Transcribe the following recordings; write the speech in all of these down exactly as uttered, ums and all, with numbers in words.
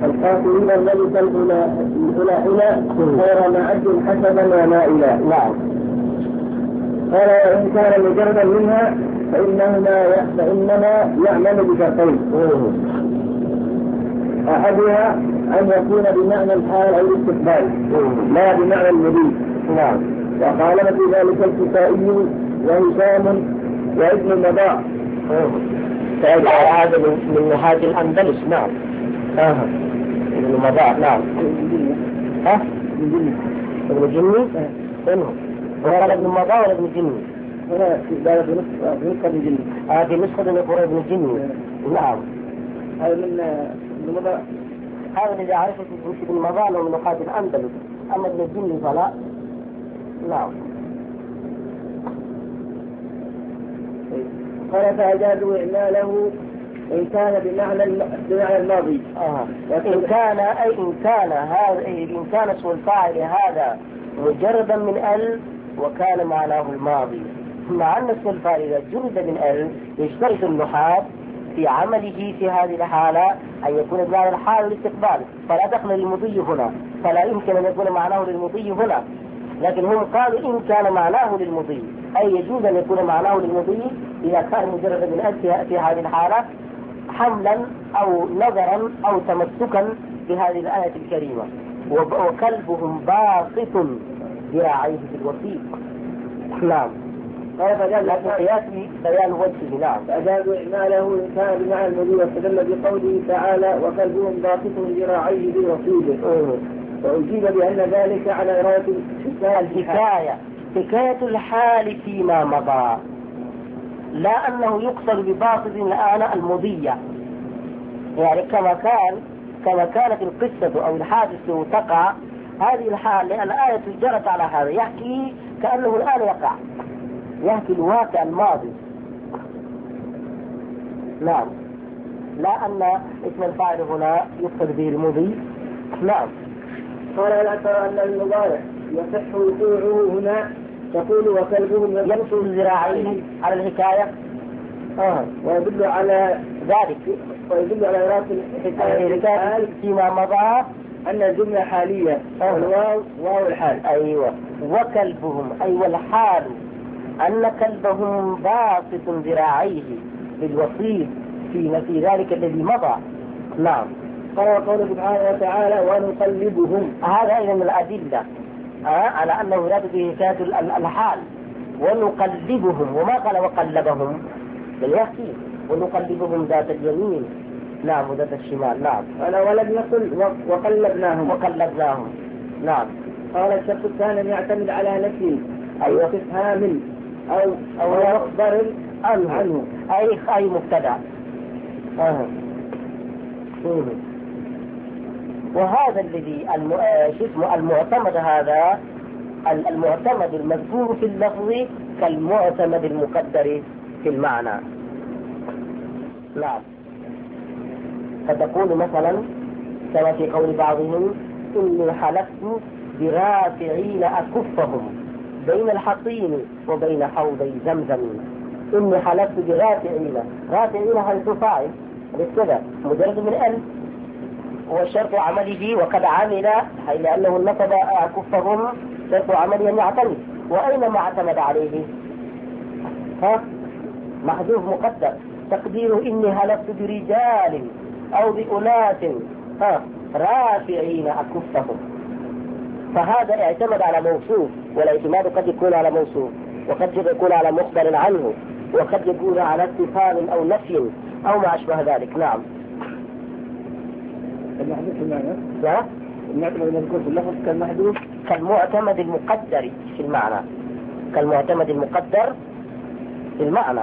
القاتلين الذي الأولى إلى إلى غير معد حسبا ومائلا. نعم. قال وإن كان مجردا منها فإنهما فإنما يعمل بشرطين. أحدها أن يكون بمعنى الحال أو الاستقبال لا بمعنى المضي. نعم. وقال في ذلك الكسائي وهشام وابن المضاع. هذا من نهاية الأندلس. نعم. آه. ابن المضاع. نعم. ها؟ ابن جني؟ إنه وقال ابن المضاع ولا ابن جني؟ هنا في نسخة ابن جني. هذه نسخة ابن جني. نعم. هذا من المضاع. هذا الذي عرفت ابن المضاع من نهاية الأندلس. أما ابن جني فلا. نعم. قال فأجازوا إعماله إن كان بمعنى بمعنى الماضي. آه. إن كان أي إن كان هذا إن كان اسم الفاعل هذا مجردا من ال وكان معناه الماضي، مع أن اسم الفاعل إذا جرد من ال يشترط النحاة في عمله في هذه الحالة أن يكون بمعنى الحال والاستقبال، فلا دخل للمضي هنا، فلا يمكن أن يكون معناه للمضي هنا. لكن هم قالوا إن كان معناه للمضي، أي يجوز أن يكون معناه للمضي إذا كان مجرد من ال في هذه الحالة حملا أو نظرا أو تمسكا بهذه الآية الكريمة. وكلبهم باسط ذراعيه في الوثيق. نعم. قال فجعل قياس بيان وجهه. نعم. فأجازوا إعماله إن كان بمعنى المضي واستدل بقوله تعالى وكلبهم باسط ذراعيه في الوثيق. وأجيب بأن ذلك على إرادة الحكاية حكاية الحال فيما مضى، لا أنه يقصد بباسط الآن المضية، يعني كما كان كما كانت القصة أو الحادث تقع هذه الحال، لأن الآية جرت على هذا، يحكي كأنه الآن يقع، يحكي الواقع الماضي. نعم. لا أن اسم الفاعل هنا يقصد به المضي. نعم. قال لا ترى أن المضارع يصح وقوعه هنا تقول وكلبهم يبسط ذراعيه على الحكاية. آه. ويدل على ذلك ويدل على إرادة الحكاية فيما مضى أن الجملة حالية والواو واو الحال. أيوة. وكلبهم أي أيوة والحال أن كلبهم باسط ذراعيه بالوصيف في في ذلك الذي مضى. نعم. قال قوله سبحانه وتعالى ونقلبهم، هذا أيضا من الأدلة آه على أنه يراد به حكاية الحال. ونقلبهم، وما قال وقلبهم بل يحكي ونقلبهم ذات اليمين نعم وذات الشمال. نعم. قال ولم يقل وقلبناهم وقلبناهم. نعم. قال الشرط الثاني يعتمد على نفي أو استفهام أو أو مخبر عنه, عنه. أي أي مبتدأ. آه. وهذا الذي اسمه المعتمد، هذا المعتمد المذكور في اللفظ كالمعتمد المقدر في المعنى. نعم. فتقول مثلا كما في قول بعضهم إني حلفت برافعين أكفهم بين الحصين وبين حوضي زمزم. إني حلفت برافعين، رافعين حيث فاعل بالكذا مجرد من ألف، وشرط عمله وقد عمل حيث لأنه نصب أكفهم شرط عمله أن يعتمد، وأينما اعتمد عليه ها محذوف مقدر تقديره إني هلفت برجال أو بأناس ها رافعين أكفهم، فهذا اعتمد على موصوف، والاعتماد قد يكون على موصوف وقد يكون على مخبر عنه وقد يكون على استفهام أو نفي أو ما أشبه ذلك. نعم. المحذوف في المعنى ها؟ المعتمد المذكور في اللفظ كالمحذوف كالمعتمد المقدر في المعنى، كالمعتمد المقدر في المعنى.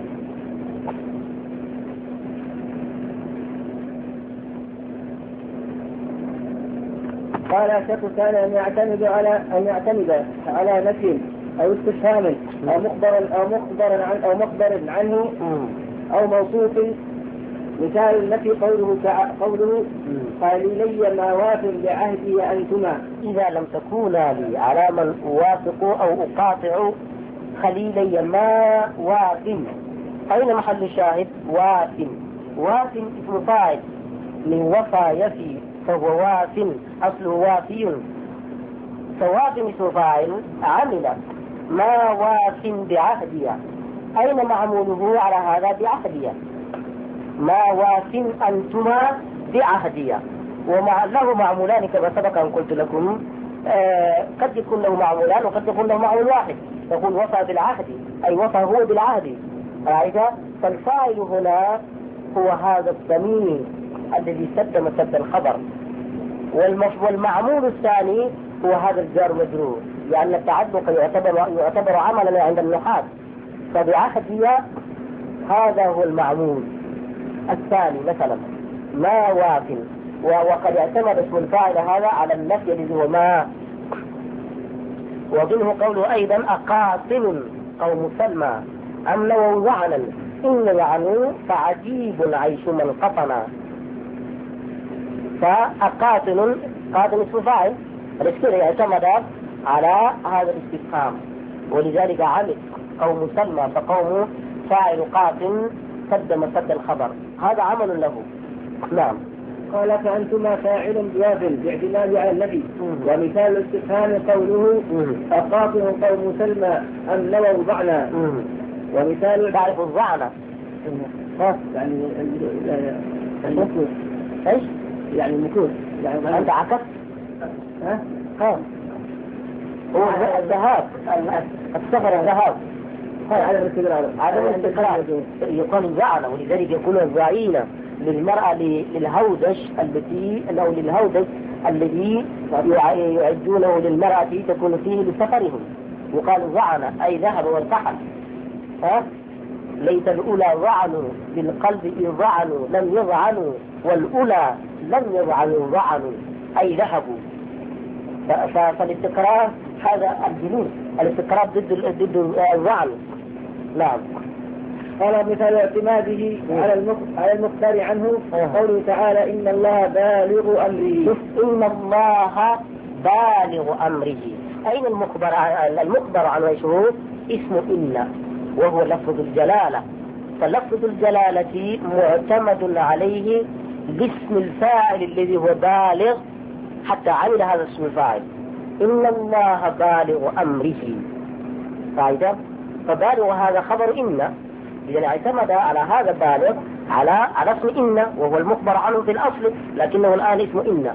قال الشرط كان أن يعتمد على أن يعتمد على نفي أو استفهام أو مخبر أو مخبر عن أو مخبر عنه أو موصوف. مثال النفي قوله قوله قليلي ما وافر بعهدي أنتما، إذا لم تكونا لي على من أوافق أو أقاطع خليلي ما واف. أين محل الشاهد؟ واف. واف اسم فاعل من وفى يفي فهو واف، أصله وافي. فواف اسم فاعل عمل ما واف بعهدي. أين معموله على هذا؟ بعهدي. ما واف أنتما بعهدي. ومع له معمولان كما سبق أن قلت لكم. آه قد يكون له معمولان وقد يكون له معمول واحد. يقول وفى بالعهد أي وفى هو بالعهد. رأيت؟ فالفاعل هنا هو هذا الضمير الذي سد مسد الخبر، والمعمول الثاني هو هذا الجار مجرور، لأن التعلق يعتبر يعتبر عملا عند النحاة. فبعهدي هذا هو المعمول الثاني مثلا ما واف. وقد اعتمد اسم الفاعل هذا على النفي الذي هو ما. ومنه قوله أيضا أقاتل قوم سلمى أم لو وعنا إن يعنوا فعجيب عيش من قطنا. فأقاتل قاتل اسم فاعل، الاستفهام يعتمد على هذا الاستفهام، ولذلك عمل قوم سلمى فقوم فاعل قاتل سد مسد الخبر، هذا عمل له. نعم. قال فأنتما فاعل بواف باعتماد على النبي. ومثال الاستفهام قوله أقاتل قوم سلمى أم لو ضعنا. ومثال تعرف الضعنة يعني المكوس. ايش؟ يعني المكوس يعني أنت عكست. ها؟ ها هو الذهاب، السفر الذهاب، عدم الاستقرار. عدم الاستقرار يقال الزعنة، ولذلك يقول الزعينة للمرأة للهودج التي أو للهودج الذي يعدونه للمرأة تكون فيه لسفرهم، يقال زعنة أي ذهب وارتحل. ها؟ ليت الأولى ظعنوا بالقلب إذ ظعنوا لم يظعنوا، والأولى لم يظعنوا ظعنوا أي ذهبوا. فالاستقرار هذا الجنون، الاستقرار ضد ضد الظعن. نعم. قال مثال اعتماده على المخبر عنه قوله تعالى إن الله بالغ أمره. إن الله بالغ أمره. أين المخبر؟ المخبر عن وجهه اسم إن، وهو لفظ الجلالة. فلفظ الجلالة معتمد عليه باسم الفاعل الذي هو بالغ حتى عمل هذا اسم الفاعل. إن الله بالغ أمره. فإذا فبالغ هذا خبر إن، إذا اعتمد على هذا بالغ على على اسم إن وهو المخبر عنه في الأصل، لكنه الآن اسم إن،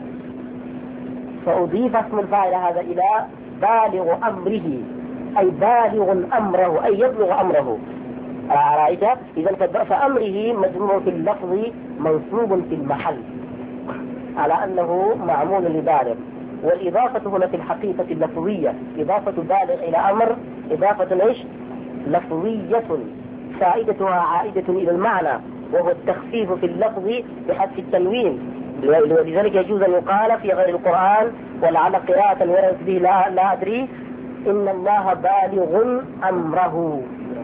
فأضيف اسم الفاعل هذا إلى بالغ أمره أي بالغ أمره أي يبلغ أمره. رأيت؟ إذا فأمره مجرور في اللفظ منصوب في المحل على أنه معمول لبالغ. والإضافة هنا في الحقيقة اللفظية، إضافة بالغ إلى أمر إضافة إيش؟ لفظية فائدتها عائدة إلى المعنى، وهو التخفيف في اللفظ بحذف التنوين. ولذلك يجوز أن يقال في غير القرآن ولعل قراءة ورد به لا, لا أدري إن الله بالغ أمره.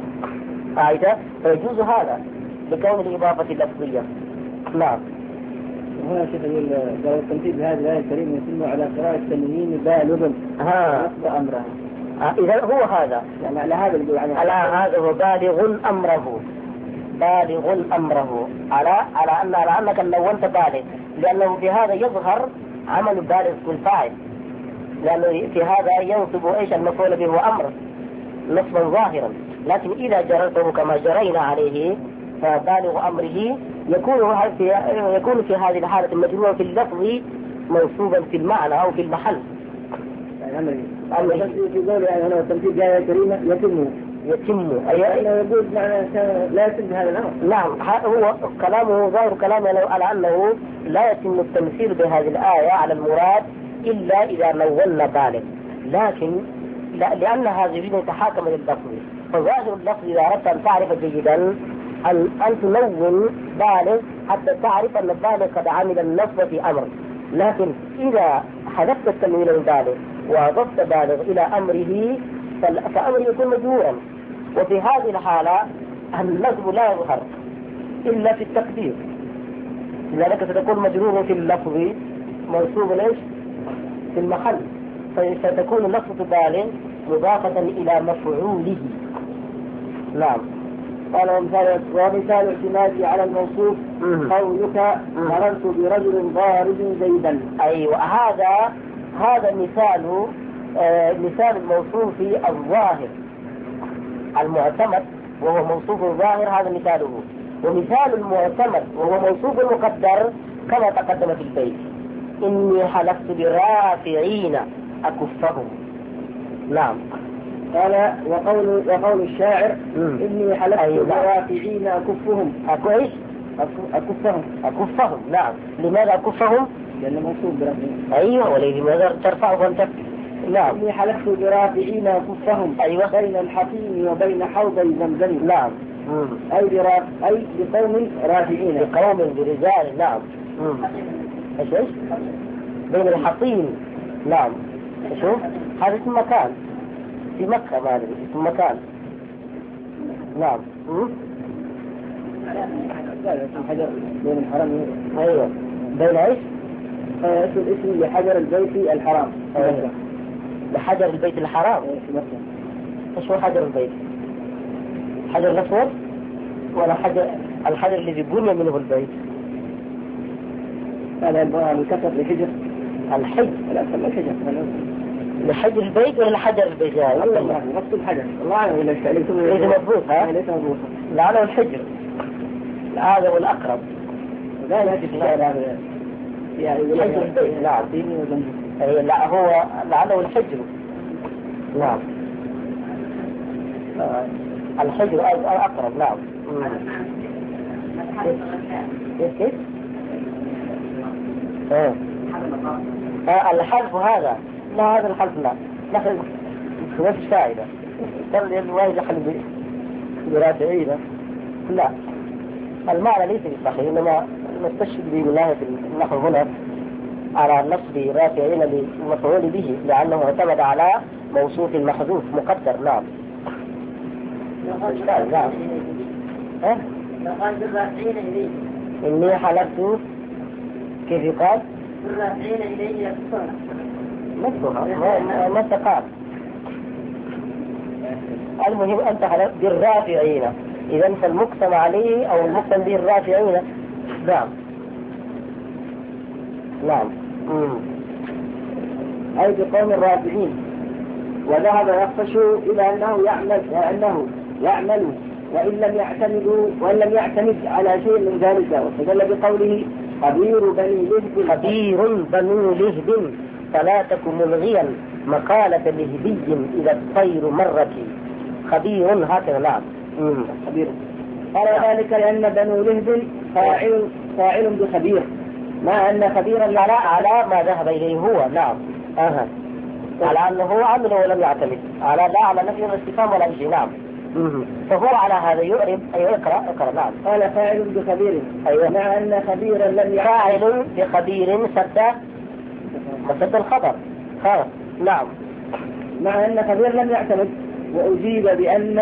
فائدة فيجوز هذا بكون الإضافة اللفظية. نعم. هنا شيخ يقول لو التنفيذ هذه الآية الكريمة يتم على قراءة التنوين بالغ ها أمره. إذا هو هذا يعني على هذا اللي يعني على هذا هو بالغ أمره، بالغ أمره على على أن على أنك لونت بالغ، لأنه في هذا يظهر عمل بالغ والفاعل، لأنه في هذا ينصب إيش المفعول به هو أمر نصبا ظاهرا. لكن إذا جرته كما جرينا عليه فبالغ أمره يكون في يكون في هذه الحالة المجرورة في اللفظ منصوبا في المعنى أو في المحل. أمره أمره في قول يعني هنا التنفيذ جاء كريمة يتم يتم أي أنه يقول معنى لا يتم هذا الأمر. نعم. هو كلامه ظاهر كلامه على أنه لا يتم التمثيل بهذه الآية على المراد إلا إذا نولنا بالغ، لكن لا لأن هذه يريد أن تحاكم لللفظ، فظاهر اللفظ إذا أردت أن تعرف جيدا أن أن تنون بالغ حتى تعرف أن البالغ قد عمل النصب في أمر. لكن إذا حذفت التنوين البالغ وأضفت بالغ إلى أمره فأمره يكون مجهورا، وفي هذه الحالة النصب لا يظهر إلا في التقدير، لذلك ستكون مجرور في اللفظ منصوب ليش في المحل، فستكون لفظة بالغ مضافة إلى مفعوله. نعم. قال ومثال, ومثال اعتمادي على الموصوف قولك مررت برجل ضارب زيدا. أيوة هذا هذا مثال آه مثال الموصوف الظاهر المعتمد وهو موصوف الظاهر، هذا مثاله. ومثال المعتمد وهو موصوف المقدر كما تقدم في البيت: إني حلفت بالرافعين أكفهم. نعم. قال وقول وقول الشاعر مم. إني حلفت أيوة. بالرافعين أكفهم. أكويس أكفهم أكفهم. نعم. لماذا أكفهم؟ لأنه موصوف برافعين. أيوة، ولماذا ترفعه أنت؟ نعم. إني حلفت برافعين أكفهم. أيوة. بين الحصين وبين حوضي زمزم. نعم. أي براف أي بقوم رافعين، بقوم برجال. نعم. ايش ايش بين الحصين. نعم. شوف هذا اسم مكان في مكة، ما ادري اسم مكان. نعم. حجر بين الحرم. ايوه بين ايش؟ اسم الاسم لحجر البيت الحرام. أيوة. لحجر البيت الحرام. ايش هو حجر البيت؟ حجر الأسود ولا حجر الحجر الذي بني منه البيت؟ هذا الكسر لحجر الحجر. لا أصل الحجر لحجر البيت ولا لحجر البيت؟ والله نفس الحجر. الله أعلم إذا اشتغلتم ليس مضبوط. ها ليس مضبوط. لعله الحجر هذا هو الأقرب. لا لا الشعر هذا يعني حجر البيت. نعم. أي لا هو لعله الحجر. نعم. الحجر أقرب. نعم. كيف كيف؟ اه آه الحلف هذا لا، هذا الحلف لا نحن نفس فائدة ترى الواحد يحل برافعين. لا، المعنى ليس بالصحيح، إنما نستشهد بولاية النحو هنا على نصب رافعين للمفعول به لأنه اعتمد على موصوف محذوف مقدر. نعم. نعم. ها؟ قال بالرافعين إليه. إني حلفت كيف قال؟ بالرافعين إليه يكفرون. نفسها ما ما استقام. المهم أنت حلفت بالرافعين، إذا فالمقسم عليه أو المقسم به الرافعين. نعم. نعم. أي بقوم الرافعين. وذهب يخفش إلى أنه يعمل أنه يعمل وإن لم يعتمدوا وإن لم يعتمد على شيء من ذلك، واستدل بقوله خبير بني لهب. خبير بنو لهب فلا تكن ملغيا مقالة لهبي إذا الطير مرت. خبير هكذا. نعم. خبير. قال ذلك لأن بنو لهب فاعل فاعل بخبير، ما أن خبيرا على على ما ذهب إليه هو. نعم. أها. على أنه عمل ولم يعتمد، على لا على نفي الاستفهام ولا شيء. نعم. فهو على هذا يعرب. أيوة اقرأ اقرأ. نعم. قال فاعل بخبير. أيوة. مع أن خبيرا لم يعتمد. فاعل بخبير سد مسد الخبر. خلاص. نعم. مع أن خبير لم يعتمد، وأجيب بأن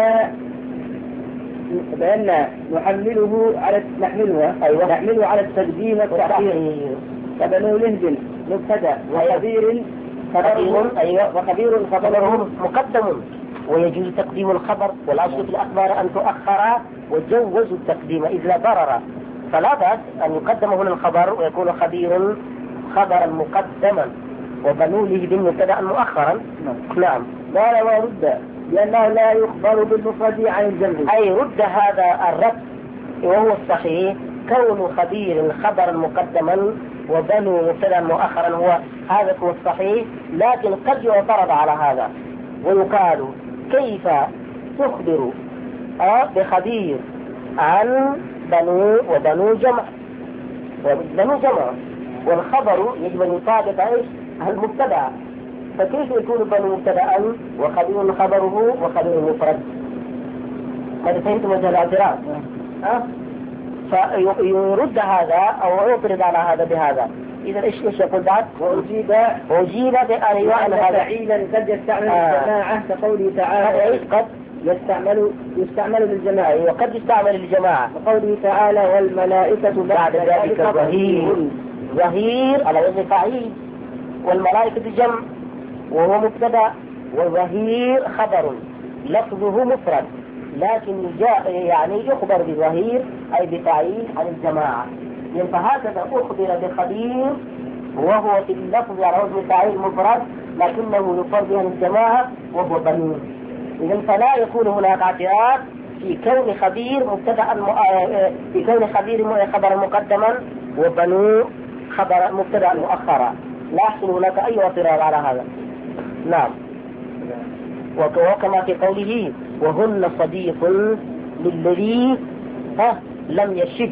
بأن نحمله على نحملها أيوة. نحمله على التقديم والتأخير. فبنو لهب مبتدأ وخبير خبره. أيوة. وخبير خبره مقدم، ويجوز تقديم الخبر، والأصل في الأخبار أن تؤخر، وجوزوا التقديم إذ لا ضرر، فلا بأس أن يقدم هنا الخبر ويكون خبير خبرا مقدما وبنو لهب مبتدأ مؤخرا. نعم. لا لا رد لأنه لا يخبر بالمفرد عن الجمع. أي رد هذا الرد وهو الصحيح، كون خبير خبرا مقدما وبنو مبتدأ مؤخرا هو هذا هو الصحيح، لكن قد يعترض على هذا ويقال كيف تخبر آه بخبير عن بنو وبنو جمع وبنو جمع، والخبر يجب أن يطابق ايش المبتدأ، فكيف يكون بنو مبتدأ وخبير خبره وخبير مفرد؟ هذا فهمت وجه الاعتراض. أه؟ فيرد هذا أو يعترض على هذا بهذا. إذا إيش إيش يقول بعد؟ وأجيب وأجيب بأن يعلم هذا فعيلا قد يستعمل آه. الجماعة كقوله تعالى. إيش قد يستعمل يستعمل للجماعة وقد يستعمل للجماعة، وقوله تعالى والملائكة بعد ذلك ظهير. ظهير على وزن فعيل، والملائكة جمع وهو مبتدأ، والظهير خبر لفظه مفرد لكن جاء يعني يخبر بظهير أي بتعيين عن الجماعة. فهكذا أخبر بخبير وهو في اللفظ على وزن فاعل مفرد لكنه يفرد عن الجماعة وهو بنو. إذن فلا يكون هناك اعتراض في كون خبير مبتدأ في كون خبير خبر مقدما وبنو خبر مبتدأ مؤخرا، لا يحصل هناك أي اعتراض على هذا. نعم. وكما في قوله وهن صديق للذي ها لم يشب،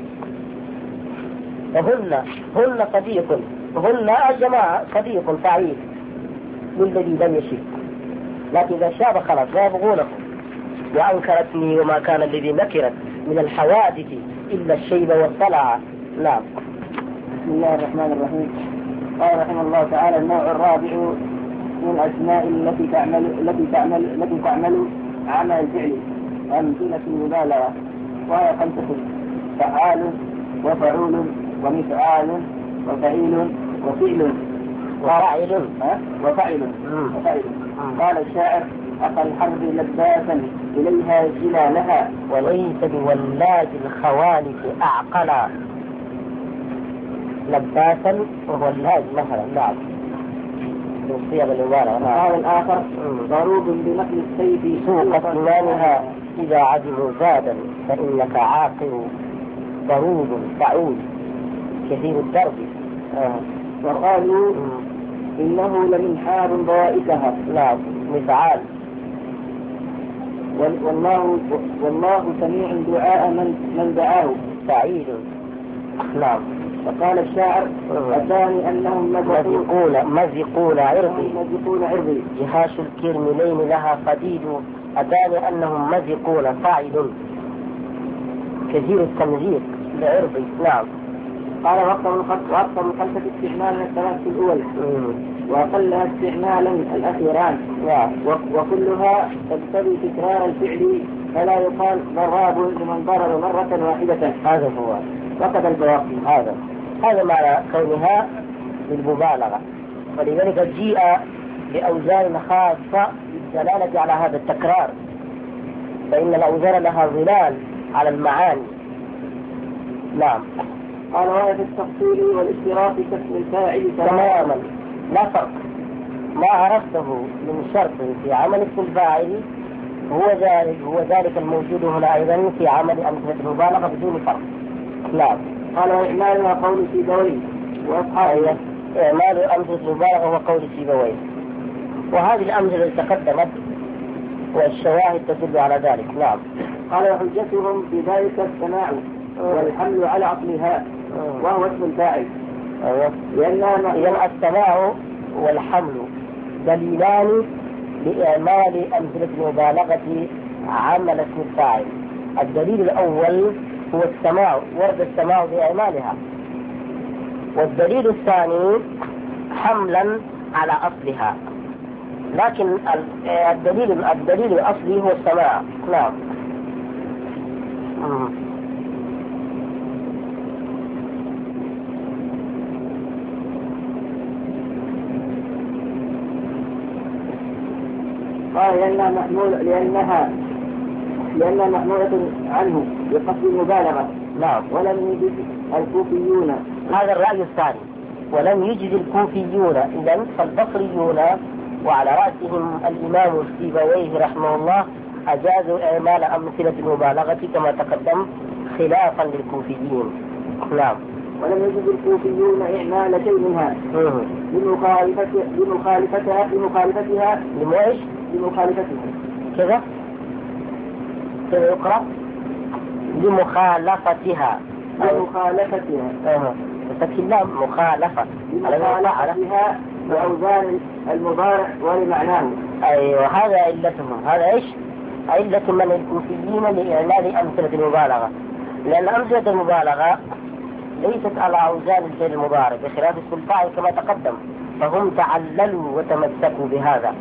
وهن هن صديق، هن الجماعة صديق فعيل للذي لم يشب، لكن إذا شاب خلاص لا يبغونه. وأنكرتني وما كان الذي نكرت من الحوادث إلا الشيب والطلع. نعم. بسم الله الرحمن الرحيم. قال رحمه الله تعالى النوع الرابع من الأسماء التي تعمل التي تعمل التي تعمل عمل الفعل أمثلة المبالغة، وهي خمسة: فعال وفعول ومفعال وفعيل وفعل وفعل وفعل وفعل. قال الشاعر: أخى الحرب لباسا إليها جلالها وليس بولاج الخوالف أعقلا. لباسا وولاج مثلا. نعم. قال الآخر: ضروب بنقل السيف سوق أسنانها إذا عدلوا زادا فإنك عاقل. ضروب فعول كثير الدرب. آه. وقالوا إنه لمنحار ضوائكها. نعم. مفعال. والله والله سميع دعاء من من دعاه. سعيد. نعم. فقال الشاعر: أتاني أنهم مزقون مزقون عرضي مزقون عرضي جهاش الكرملين لها قديد. أتاني أنهم مزقون فاعل كثير التمزيق لعرضي. نعم. قال: وأكثر الخمسة استعمالا الثلاثة الأول وأقلها استعمالا الأخيران. نعم. وكلها تقتضي تكرار الفعل فلا يقال ضراب لمن ضرب مرة واحدة. هذا هو وقد البواقي. هذا هذا معنى كونها بالمبالغة، ولذلك جيء بأوزان خاصة للدلالة على هذا التكرار، فإن الأوزان لها ظلال على المعاني. نعم. قال: وهي في التفصيل والاشتراك كاسم الفاعل تماما لا فرق. ما عرفته من شرط في عمل اسم الفاعل هو ذلك هو ذلك الموجود هنا أيضا في عمل أمثلة المبالغة بدون فرق. نعم. قال: وإعمالها قول سيبويه وأصحابه. إعمال أمثلة المبالغة هو قول سيبويه، وهذه الأمثلة التي تقدمت والشواهد تدل على ذلك. نعم. قال: وحجتهم في ذلك السماع والحمل على عقلها وهو اسم الفاعل. لأن السماع والحمل دليلان لإعمال أمثلة المبالغة عمل اسم الفاعل. الدليل الأول هو السماع، ورد السماع بإعمالها، والدليل الثاني حملا على أصلها، لكن الدليل الدليل الأصلي هو السماع. نعم. قال: لأنها محمول لأنها لأنها محمولة عنه بقصد المبالغة. نعم. ولم يجد الكوفيون. هذا الرأي الثاني. ولم يجد الكوفيون، إذن فالبصريون وعلى رأسهم الإمام السيبويه رحمه الله أجازوا إعمال أمثلة المبالغة كما تقدم خلافا للكوفيين. نعم. ولم يجد الكوفيون إعمال شيء منها لمخالفتها لمخالفتها لمخالفتها لماذا؟ لمخالفتها كذا كذا يقرأ لمخالفتها لمخالفتها اها فتح اللام مخالفة لمخالفتها بأوزان المضارع ولمعناه. أيوة هذا علتهم. هذا إيش؟ علة من الكوفيين لإعمال أمثلة المبالغة، لأن أمثلة المبالغة ليست على أوزان الفعل المضارع بخلاف اسم الفاعل كما تقدم، فهم تعللوا وتمسكوا بهذا.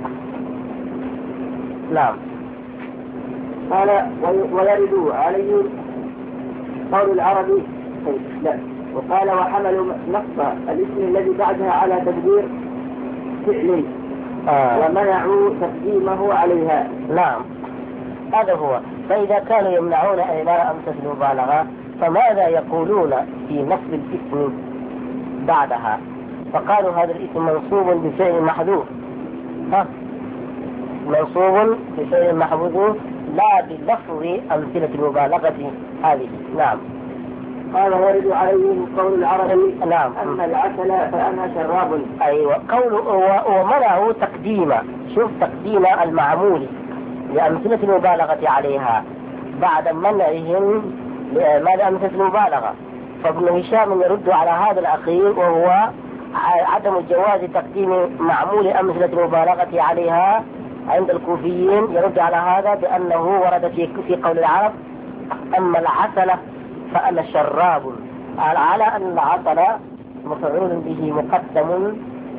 نعم. قال: ويرد عليه قول العربي. لا. وقال: وحملوا نصب الاسم الذي بعدها على تقدير فعلي آه. ومنعوا تقديمه عليها. نعم. هذا هو. فإذا كانوا يمنعون إعمال أمثلة المبالغة فماذا يقولون في نصب الاسم بعدها؟ فقالوا هذا الاسم منصوب بفعل محذوف، ها منصوب بفعل محذوف لا بلفظ أمثلة المبالغة هذه. نعم. قال ورد عليهم قول العربي نعم. أما العسل فأنا شراب. أيوة. قول ومنعوا تقديم، شوف تقديم المعمول لأمثلة المبالغة عليها بعد منعهم لإعمال أمثلة المبالغة. فابن هشام يرد على هذا الأخير وهو عدم جواز تقديم معمول أمثلة المبالغة عليها عند الكوفيين، يرد على هذا بأنه ورد في في قول العرب أما العسل فأنا شراب، على أن العسل مفعول به مقدم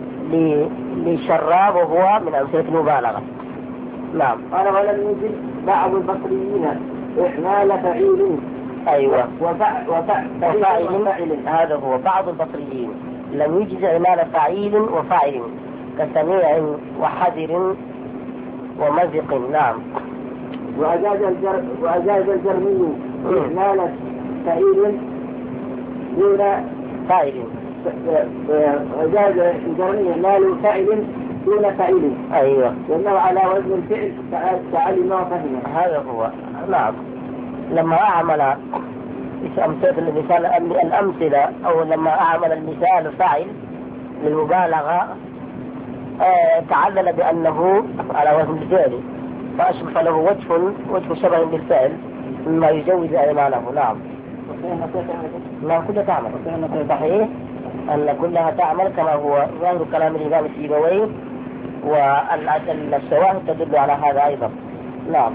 لشراب وهو من أمثلة المبالغة. نعم. قال ولم يجد بعض البصريين إحمال فعيل. أيوة. وفعل وفاعل. هذا هو بعض البصريين لم يجد إعمال فعيل وفاعل كسميع وحذر ومزق. نعم. وأجاز الجر وأجاز الجرمي إعمال فعيل دون فاعل. أجاز الجرمي إعمال فاعل دون فاعل. أيوة. لأنه على وزن الفعل تعلم وفهم. هذا هو. نعم. لما أعمل أمثلة المثال الأمثلة أو لما أعمل المثال فاعل للمبالغة آه تعلل بأنه على وزن الفعل فأشبه له وجه وجه شبه بالفعل مما يجوز إعماله. نعم. لا كلها تعمل صحيح أن كلها تعمل كما هو ظاهر كلام الإمام السيبويه، والشواهد تدل على هذا أيضا. نعم.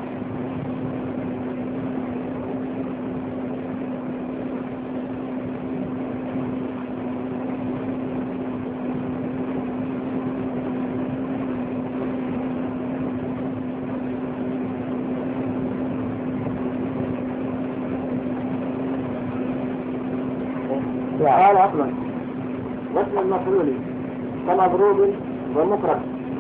قال أصلا واسم المفعول كمضروب ومكره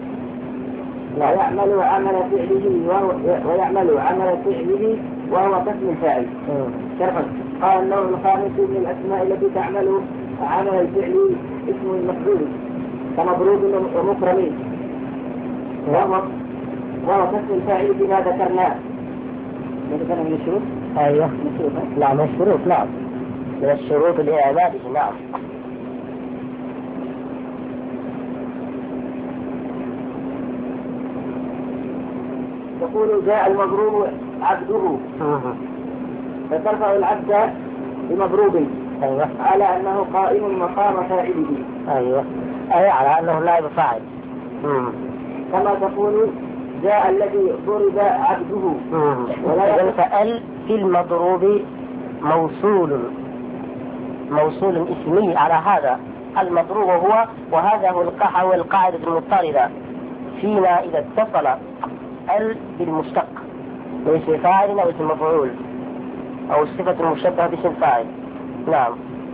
ويعمل عمل فعله وهو ويعمل عمل فعله وهو كاسم الفاعل. شرحا. قال النوع الخامس من الأسماء التي تعمل عمل الفعل اسم المفعول كمضروب ومكرم وهو وهو كاسم الفاعل بما ذكرناه. ذكرنا من الشروط. أيوه. لا من الشروط. نعم. من الشروط لإعماله. نعم. يقول جاء المضروب عبده فترفع العبد بمضروب. أيوة. على أنه قائم مقام فاعله. أيوة. أي على أنه نائب فاعل. كما تقول جاء الذي ضرب عبده. ولا فأل في المضروب موصول موصول اسمي على هذا المضروب هو، وهذا هو القاعدة المضطردة فيما إذا اتصل ال بالمشتق باسم فاعل أو اسم مفعول أو الصفة المشبهة باسم فاعل. نعم.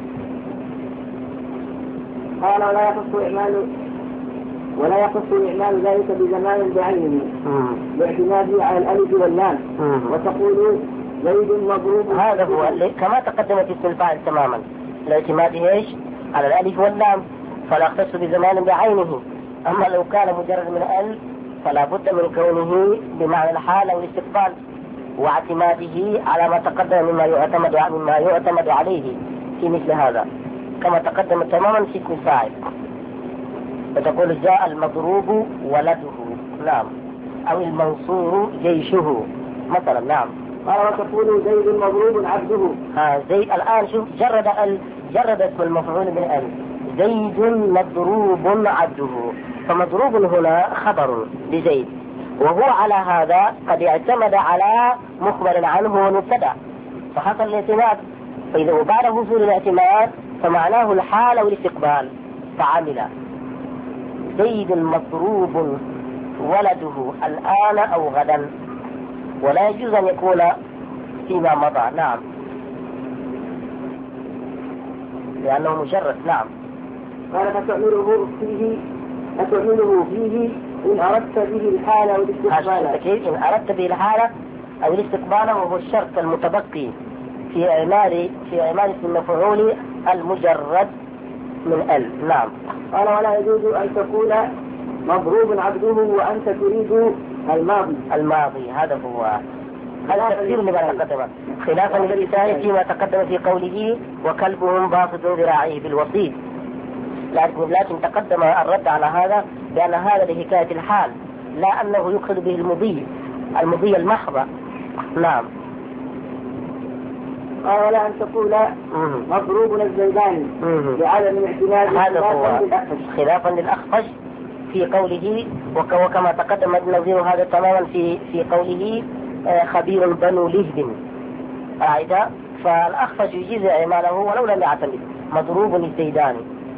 قال ولا يخص إعمال ولا يخص إعمال ذلك بزمان بعينه باعتماده على الألف واللام. وتقول زيد مضروب. هذا هو كما تقدم في اسم الفاعل تماما، الاعتماد ايش؟ على الألف واللام، فلا يختص بزمان بعينه. أما لو كان مجرد من ال فلا بد من كونه بمعنى الحال أو الاستقبال، واعتماده على ما تقدم مما يعتمد مما يعتمد عليه في مثل هذا كما تقدم تماما في اسم الفاعل. فتقول جاء المضروب ولده. نعم. أو المنصور جيشه مثلا. نعم. قال وتقول زيد مضروب عبده. ها زيد الآن شوف جرد ال جرد اسم المفعول من ال. زيد مضروب عبده، فمضروب هنا خبر لزيد، وهو على هذا قد اعتمد على مخبر عنه ومبتدا فحصل الاعتماد. فإذا وبعد حصول الاعتماد فمعناه الحال أو الاستقبال فعمل. زيد مضروب ولده الآن أو غدا، ولا يجوز أن يكون فيما مضى. نعم. لأنه مجرد. نعم. قال فتعمله فيه فتعمله فيه إن أردت به الحالة والاستقبال. إن أردت به الحالة أو الاستقبال وهو الشرط المتبقي في إعمال في إعمال اسم المفعول المجرد من ال. نعم. قال ولا يجوز أن تقول مضروب عبده وأنت تريد الماضي. الماضي هذا هو هذا تفسير لما تقدم، خلافا للثاني فيما تقدم في قوله وكلبهم باسط ذراعيه بالوسيط. لكن لكن تقدم الرد على هذا بأن هذا لحكاية الحال لا أنه يقصد به المضي المضي المحض. نعم. قال ولا أن تقول مضروب الزيداني بعدم اعتماد هذا هو خلافا للأخفش في قوله وكما تقدم نظير هذا تماما في في قوله خبير بنو لهب. قاعدة فالأخفش يجيز إعماله ولو لم يعتمد مضروب الزيداني،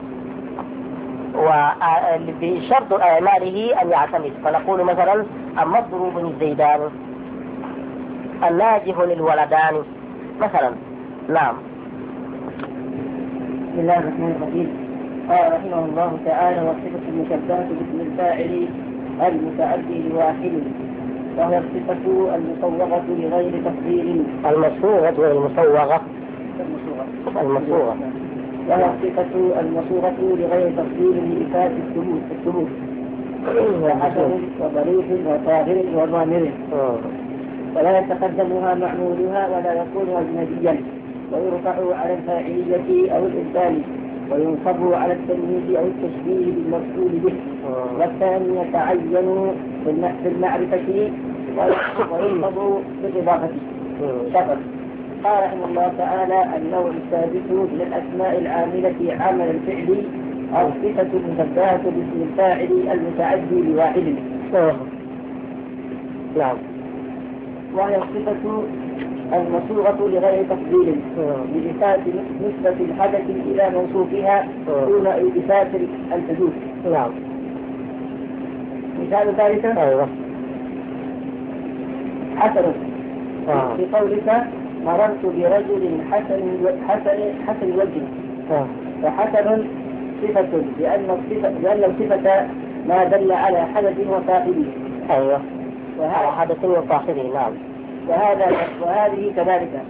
وبشرط إعماله أن يعتمد، فنقول مثلا مضروب الزيدان الناجح للولدان مثلا. نعم. بسم الله الرحمن الرحيم. قال رحمه الله تعالى والصفة المشبهة باسم الفاعل المتعدي لواحد، وهي الصفة المصوغة لغير تفضيل. المصوغة والمصوغة المصوغة وهي الصفة المصوغة لغير تفضيل لإفادة الثبوت الثبوت وحسن وضريح وطاهر وضامر، ولا يتقدمها معمولها ولا يكون أجنبيا، ويرفع على الفاعلية أو الإبدال، وينصب على التمييز أو التشبيه بالمفعول به، والثاني يتعين بالمعرفة وينصب بالإضافة. شطر. قال رحمه الله تعالى النوع السادس من الأسماء العاملة عمل الفعل الصفة المشبهة باسم الفاعل المتعدي لواحد. نعم. وهي الصفة المصوغة لغير تفضيل بإثبات نسبة الحدث إلى موصوفها دون إثبات الحدوث. نعم. مثال ذلك أيوة. حسن. آه. في قولك مررت برجل حسن حسن حسن الوجه. آه. فحسن صفة لأن الصفة لأن الصفة ما دل على حدث وصاحبه. أيوة. على حدث وصاحبه. نعم. وهذا وهذه كذلك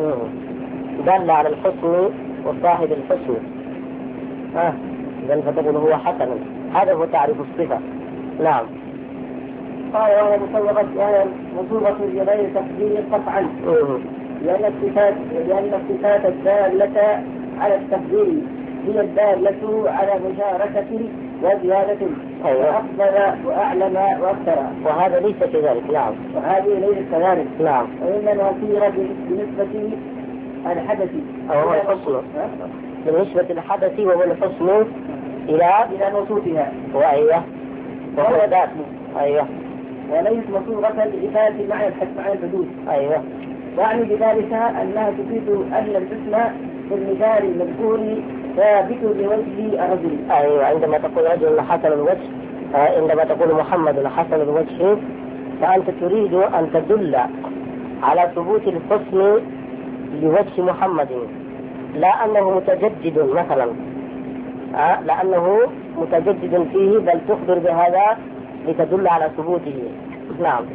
دل على الحسن وصاحب الحسن. ها إذا فتقول هو حسن، هذا هو تعريف الصفة. نعم. قال وهي مصوغة وهي مصوغة لغير تفضيل قطعا، لأن الصفات لأن الصفات الدالة على التفضيل هي الدالة على مشاركة وزيادة وأفضل وأعلم وأكثر، وهذا ليس كذلك. نعم. وهذه ليست كذلك. نعم. وإنما صيغ بنسبة الحدث أو الحسن بالنسبة الحدث وهو الحسن إلى إلى موصوفها. وأيوه وهو ذات. أيوه. وليس مصوغة لإفادة معنى معنى الحدوث. أيوه. يعني بذلك أنها تفيد أن الاسم في المثال المذكور ثابت لوجه الرجل. أيوه. عندما تقول رجل حسن الوجه، عندما تقول محمد حسن الوجه، فأنت تريد أن تدل على ثبوت الحسن لوجه محمد، لا أنه متجدد مثلا، أه؟ لأنه متجدد فيه، بل تخبر بهذا لتدل على ثبوته. نعم.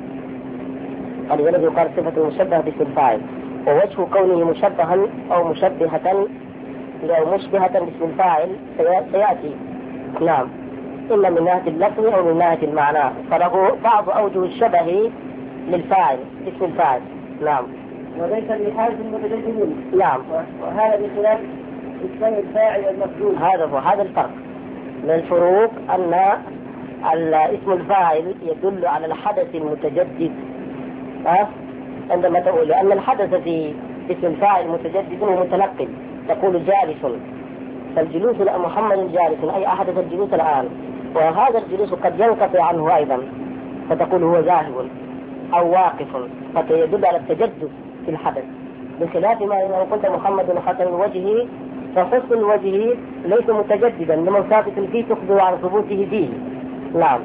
ولذلك يقال صفة مشبهة باسم الفاعل، ووجه كونه مشبها أو مشبهة أو مشبهة باسم الفاعل سيأتي. نعم. إلا من ناحية اللفظ أو من ناحية المعنى، فله بعض أوجه الشبه للفاعل اسم الفاعل. نعم. وليس لحاجة متجدد. نعم. وهذا بخلاف اسم الفاعل والمفعول. هذا هو هذا الفرق من الفروق، أن اسم الفاعل يدل على الحدث المتجدد. أه؟ عندما تقول لأن الحدث في اسم الفاعل متجدد ومتنقل، تقول جالس، فالجلوس محمد جالس أي أحدث الجلوس الآن، وهذا الجلوس قد ينقطع عنه أيضا، فتقول هو ذاهب أو واقف، فيدل على التجدد في الحدث، بخلاف ما إذا قلت محمد حسن الوجه، فحسن الوجه ليس متجددا، لمن ثابت فيه تخبر عن ثبوته فيه. نعم.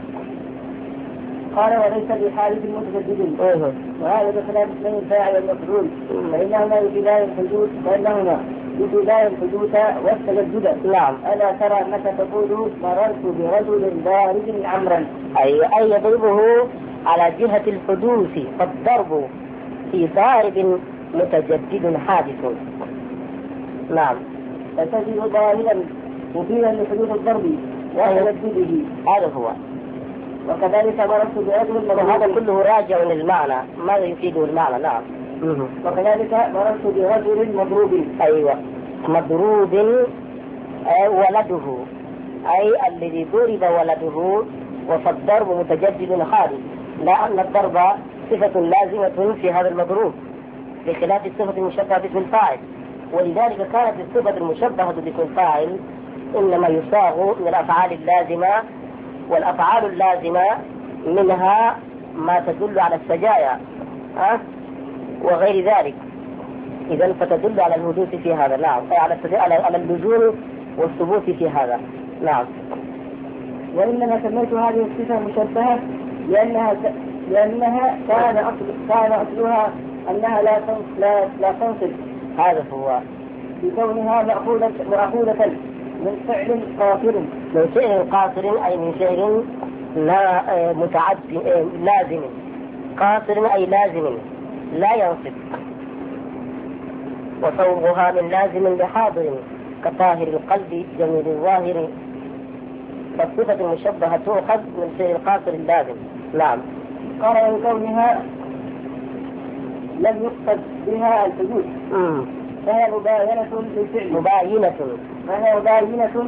قال وليس بحالة متجدد. وهذا بخلاف اسمين الفاعل والمفعول، فإنهما يفيدان الحدوث فإنهما يفيدان الحدوث والتجدد. نعم. ألا ترى أنك تقول مررت برجل ضارب عمرا، أي أي يضربه على جهة الحدوث، فالضرب في ضارب متجدد حادث. نعم. فتجد ظاهرا مفيدا لحدوث الضرب وتجدده. هذا هو. وكذلك مررت برجل مضروب. هذا كله راجع للمعنى، ماذا يفيده المعنى؟ نعم. وكذلك مررت برجل مضروب. أيوة، مضروب أي ولده، أي الذي ضرب ولده، وفالضرب متجدد خالد، لا أن الضرب صفة لازمة في هذا المضروب بخلاف الصفة المشبهة باسم الفاعل. ولذلك كانت الصفة المشبهة باسم الفاعل إنما يصاغ من الأفعال اللازمة، والأفعال اللازمة منها ما تدل على السجايا أه؟ وغير ذلك. إذن فتدل على الحدوث في هذا. نعم، على على اللزوم والثبوت في هذا. نعم. وإنما سميت هذه الصفة مشبهة لأنها لأنها كان أصل كان أصلها أنها لا لا لا تنصب. هذا هو. بكونها مأخوذة مأخوذة من فعل قاصر. من فعل قاصر أي من فعل لا متعدي لازم. قاصر أي لازم لا ينصب. وصوغها من لازم لحاضر كطاهر القلب جميل الظاهر. فالصفة المشبهة تؤخذ من فعل القاصر اللازم. نعم. قال وكونها لم يقصد بها الحدوث فهي مباينة للفعل. مباينة فهي مباينة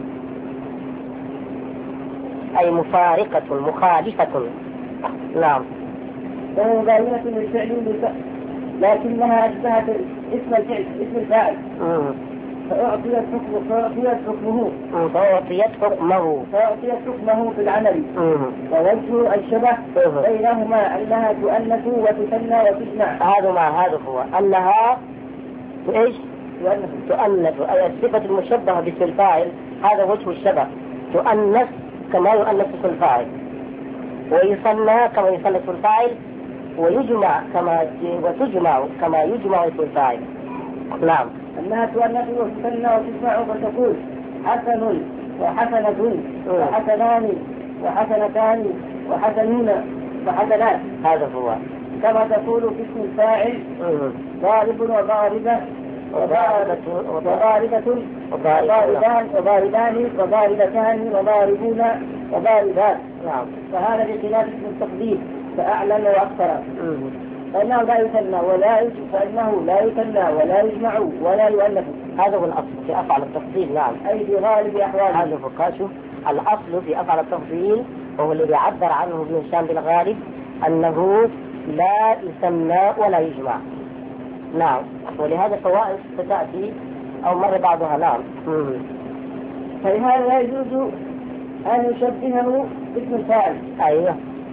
أي مفارقة مخالفة. نعم. فهي مباينة للفعل لكنها أشبهت اسم الفعل اسم الفاعل فأعطيت حكمه فأعطيت حكمه فأعطيت حكمه فأعطيت حكمه في العمل. ووجه الشبه بينهما أنها تؤنث وتثنى وتجمع. هذا ما هذا هو أنها إيش؟ تؤنث أي الصفة المشبهة باسم الفاعل. هذا وجه الشبه، تؤنث كما يؤنث اسم الفاعل، ويثنى كما يثنى اسم الفاعل، ويجمع كما وتجمع كما يجمع اسم الفاعل. نعم. أنها تؤنث وتثنى وتجمع فتقول حسن وحسنة وحسنان وحسنتان وحسنون وحسنات. هذا هو. كما تقول في اسم الفاعل ضارب وضاربة وضاربة وضاربة وضاربان وضاربان وضاربتان وضاربون وضاربات. نعم. فهذا بخلاف اسم التقدير فأعلن وأكثر. فإنه لا يثنى ولا فإنه لا يثنى ولا يجمع ولا يؤلف. هذا هو الأصل في أفعال التفضيل. نعم. أي في غالب أحواله. هذا فقاشه الأصل في أفعال التفضيل، وهو الذي عبر عنه ابن هشام بالغالب أنه لا يثنى ولا يجمع. نعم. ولهذا فوائد ستأتي أو مر بعضها. نعم. فلهذا لا يجوز أن يشبهه باسم الفاعل. أيوه.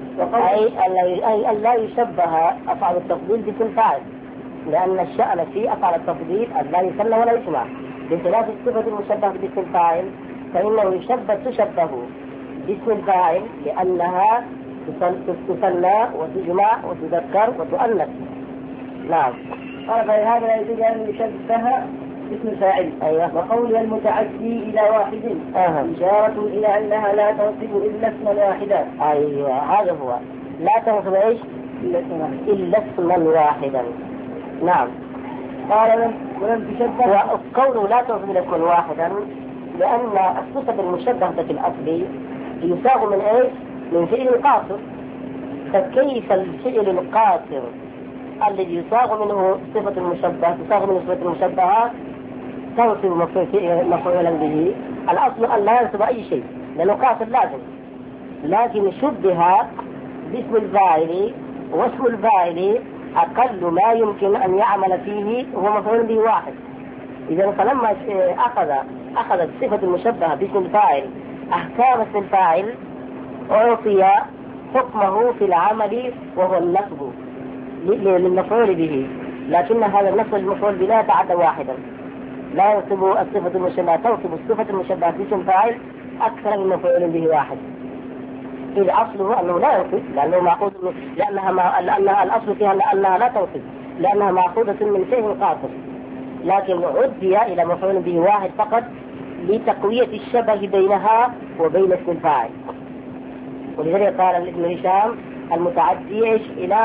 أي أن لا يشبه أفعال التفضيل باسم الفاعل، لأن الشأن في أفعال التفضيل أن لا يثنى ولا يجمع، بخلاف الصفة المشبهة باسم الفاعل فإنه يشبه تشبه باسم الفاعل لأنها تثنى وتجمع وتذكر وتؤنث. نعم. قال فلهذا لا يجوز أن يشبه باسم الفاعل. أيوه. وقول المتعدي إلى واحد أه. إشارة إلى أنها لا تنصب إلا اسما واحدا. أيوه هذا هو. لا تنصب إيش؟ إلا اسما واحدا. نعم. قال ولم تشبه. وقوله لا تنصب إلا اسما واحدا لأن الصفة المشبهة في الأصل يساغ من إيش؟ من فعل القاصر. فكيف الفعل القاصر الذي يساغ منه صفة المشبهة تساغ منه صفة المشبهة تنصب مفعولا به؟ الأصل أن لا ينصب أي شيء لأنه قاصر لازم، لكن شبه باسم الفاعل، واسم الفاعل أقل ما يمكن أن يعمل فيه هو مفعول به واحد. إذا فلما أخذ أخذت صفة المشبهة باسم الفاعل أحكام اسم الفاعل أعطي حكمه في العمل وهو النصب للمفعول به، لكن هذا النصب المفعول به لا يتعدى واحدا. لا ينصب الصفة المشبهة تنصب الصفة المشبهة باسم الفاعل أكثر من مفعول به واحد. إذ أصله أنه لا ينصب لأنه معقود لأنها ما... لأنها الأصل فيها أنها لا تنصب لأنها معقودة من فعل قاصر، لكن عدي إلى مفعول به واحد فقط لتقوية الشبه بينها وبين اسم الفاعل. ولذلك قال ابن هشام المتعدي إيش إلى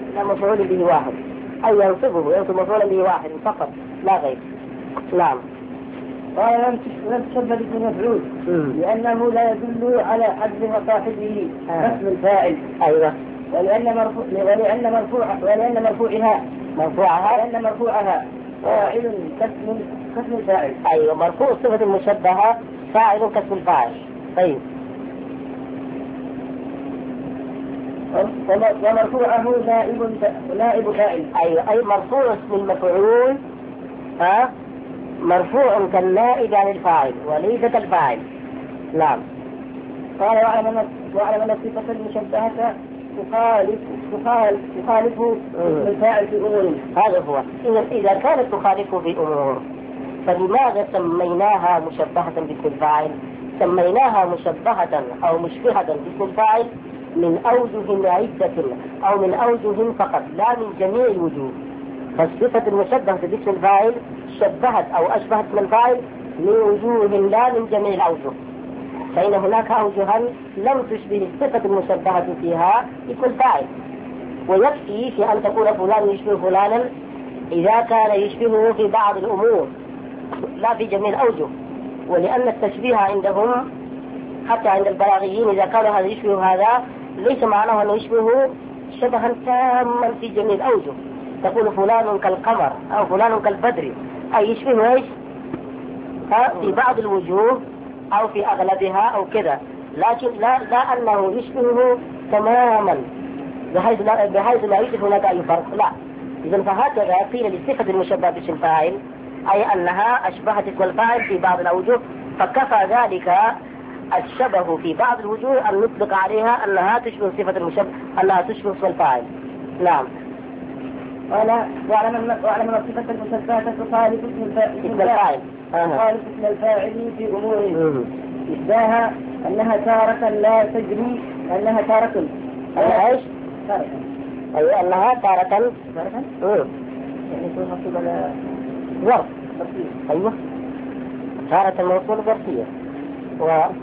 مفعول به واحد، أي ينصبه ينصب مفعولا به واحد فقط لا غير. نعم. قال لم تشبه باسم مفعول لأنه لا يدل على حذف صاحبه اسم الفاعل. أيوة. ولأن مرفوع ولأن مرفوع ولأن مرفوعها مرفوعها لأن مرفوعها فاعل كاسم كاسم الفاعل. أيوة، مرفوع الصفة المشبهة فاعل كاسم الفاعل. طيب. ومرفوعه نائب نائب فاعل. أيوة، أي مرفوع اسم المفعول ها مرفوع كالنائب عن الفاعل وليس كالفاعل. نعم. قال واعلم واعلم ان الصفة المشبهة تخالف تخالف تخالف الفاعل في أمور. هذا هو. إذا إذا كانت تخالفه في أمور فلماذا سميناها مشبهة باسم الفاعل؟ سميناها مشبهة أو مشبهة باسم الفاعل من أوجه عدة أو من أوجه فقط لا من جميع الوجوه. فالصفة المشبهة باسم الفاعل شبهت أو أشبهت من الفاعل من وجوه لا من جميع الأوجه، فإن هناك أوجها لم تشبه الصفة المشبهة فيها اسم الفاعل، ويكفي في أن تقول فلان يشبه فلانا إذا كان يشبهه في بعض الأمور لا في جميع الأوجه. ولأن التشبيه عندهم حتى عند البلاغيين إذا كان هذا يشبه هذا ليس معناه أنه يشبهه شبها تاما في جميع الأوجه. تقول فلان كالقمر أو فلان كالبدر، أي يشبه إيش في بعض الوجوه أو في أغلبها أو كذا، لكن لا, لا أنه يشبهه تماما بحيث لا, بحيث لا يوجد هناك أي فرق. لا. إذن فهكذا قيل للصفة المشبهة باسم الفاعل أي أنها أشبهت اسم الفاعل في بعض الأوجه، فكفى ذلك الشبه في بعض الوجوه أن نطلق عليها أنها تشبه صفة المشبه أنها تشبه اسم الفاعل. نعم. قال واعلم واعلم ان الصفة المشبهة تخالف اسم الفاعل تخالف اسم الفاعل في أمور إحداها أنها تارة لا تجري أنها تارة أنها إيش؟ تارة. أيوة، أنها تارة تارة يعني تكون مكتوبة على ظرف. أيوة، تارة موصول ظرفية و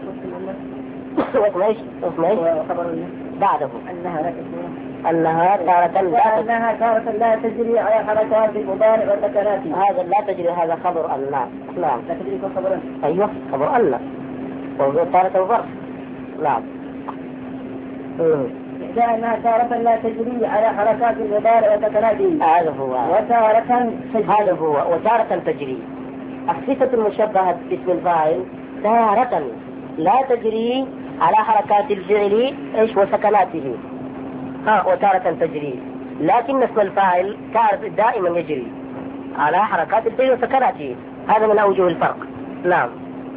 واسم إيش؟ اسم إيش؟ بعده أنها أنها تارة لا أنها تارة لا تجري على حركات المضارع والسكنات. هذا لا تجري، هذا خبر أن. نعم. لا تجري خبر أن. أيوة، خبر أن وهو تارة ظرف. نعم. إذا أنها تارة لا تجري على حركات المضارع والسكنات. هذا هو. وتارة تجري. هذا هو. وتارة تجري. الصفة المشبهة باسم الفاعل تارة لا تجري على حركات الفعل إيش وسكناته. ها وتارة تجري، لكن اسم الفاعل دائما يجري على حركات الفعل وسكناته. هذا من أوجه الفرق. نعم.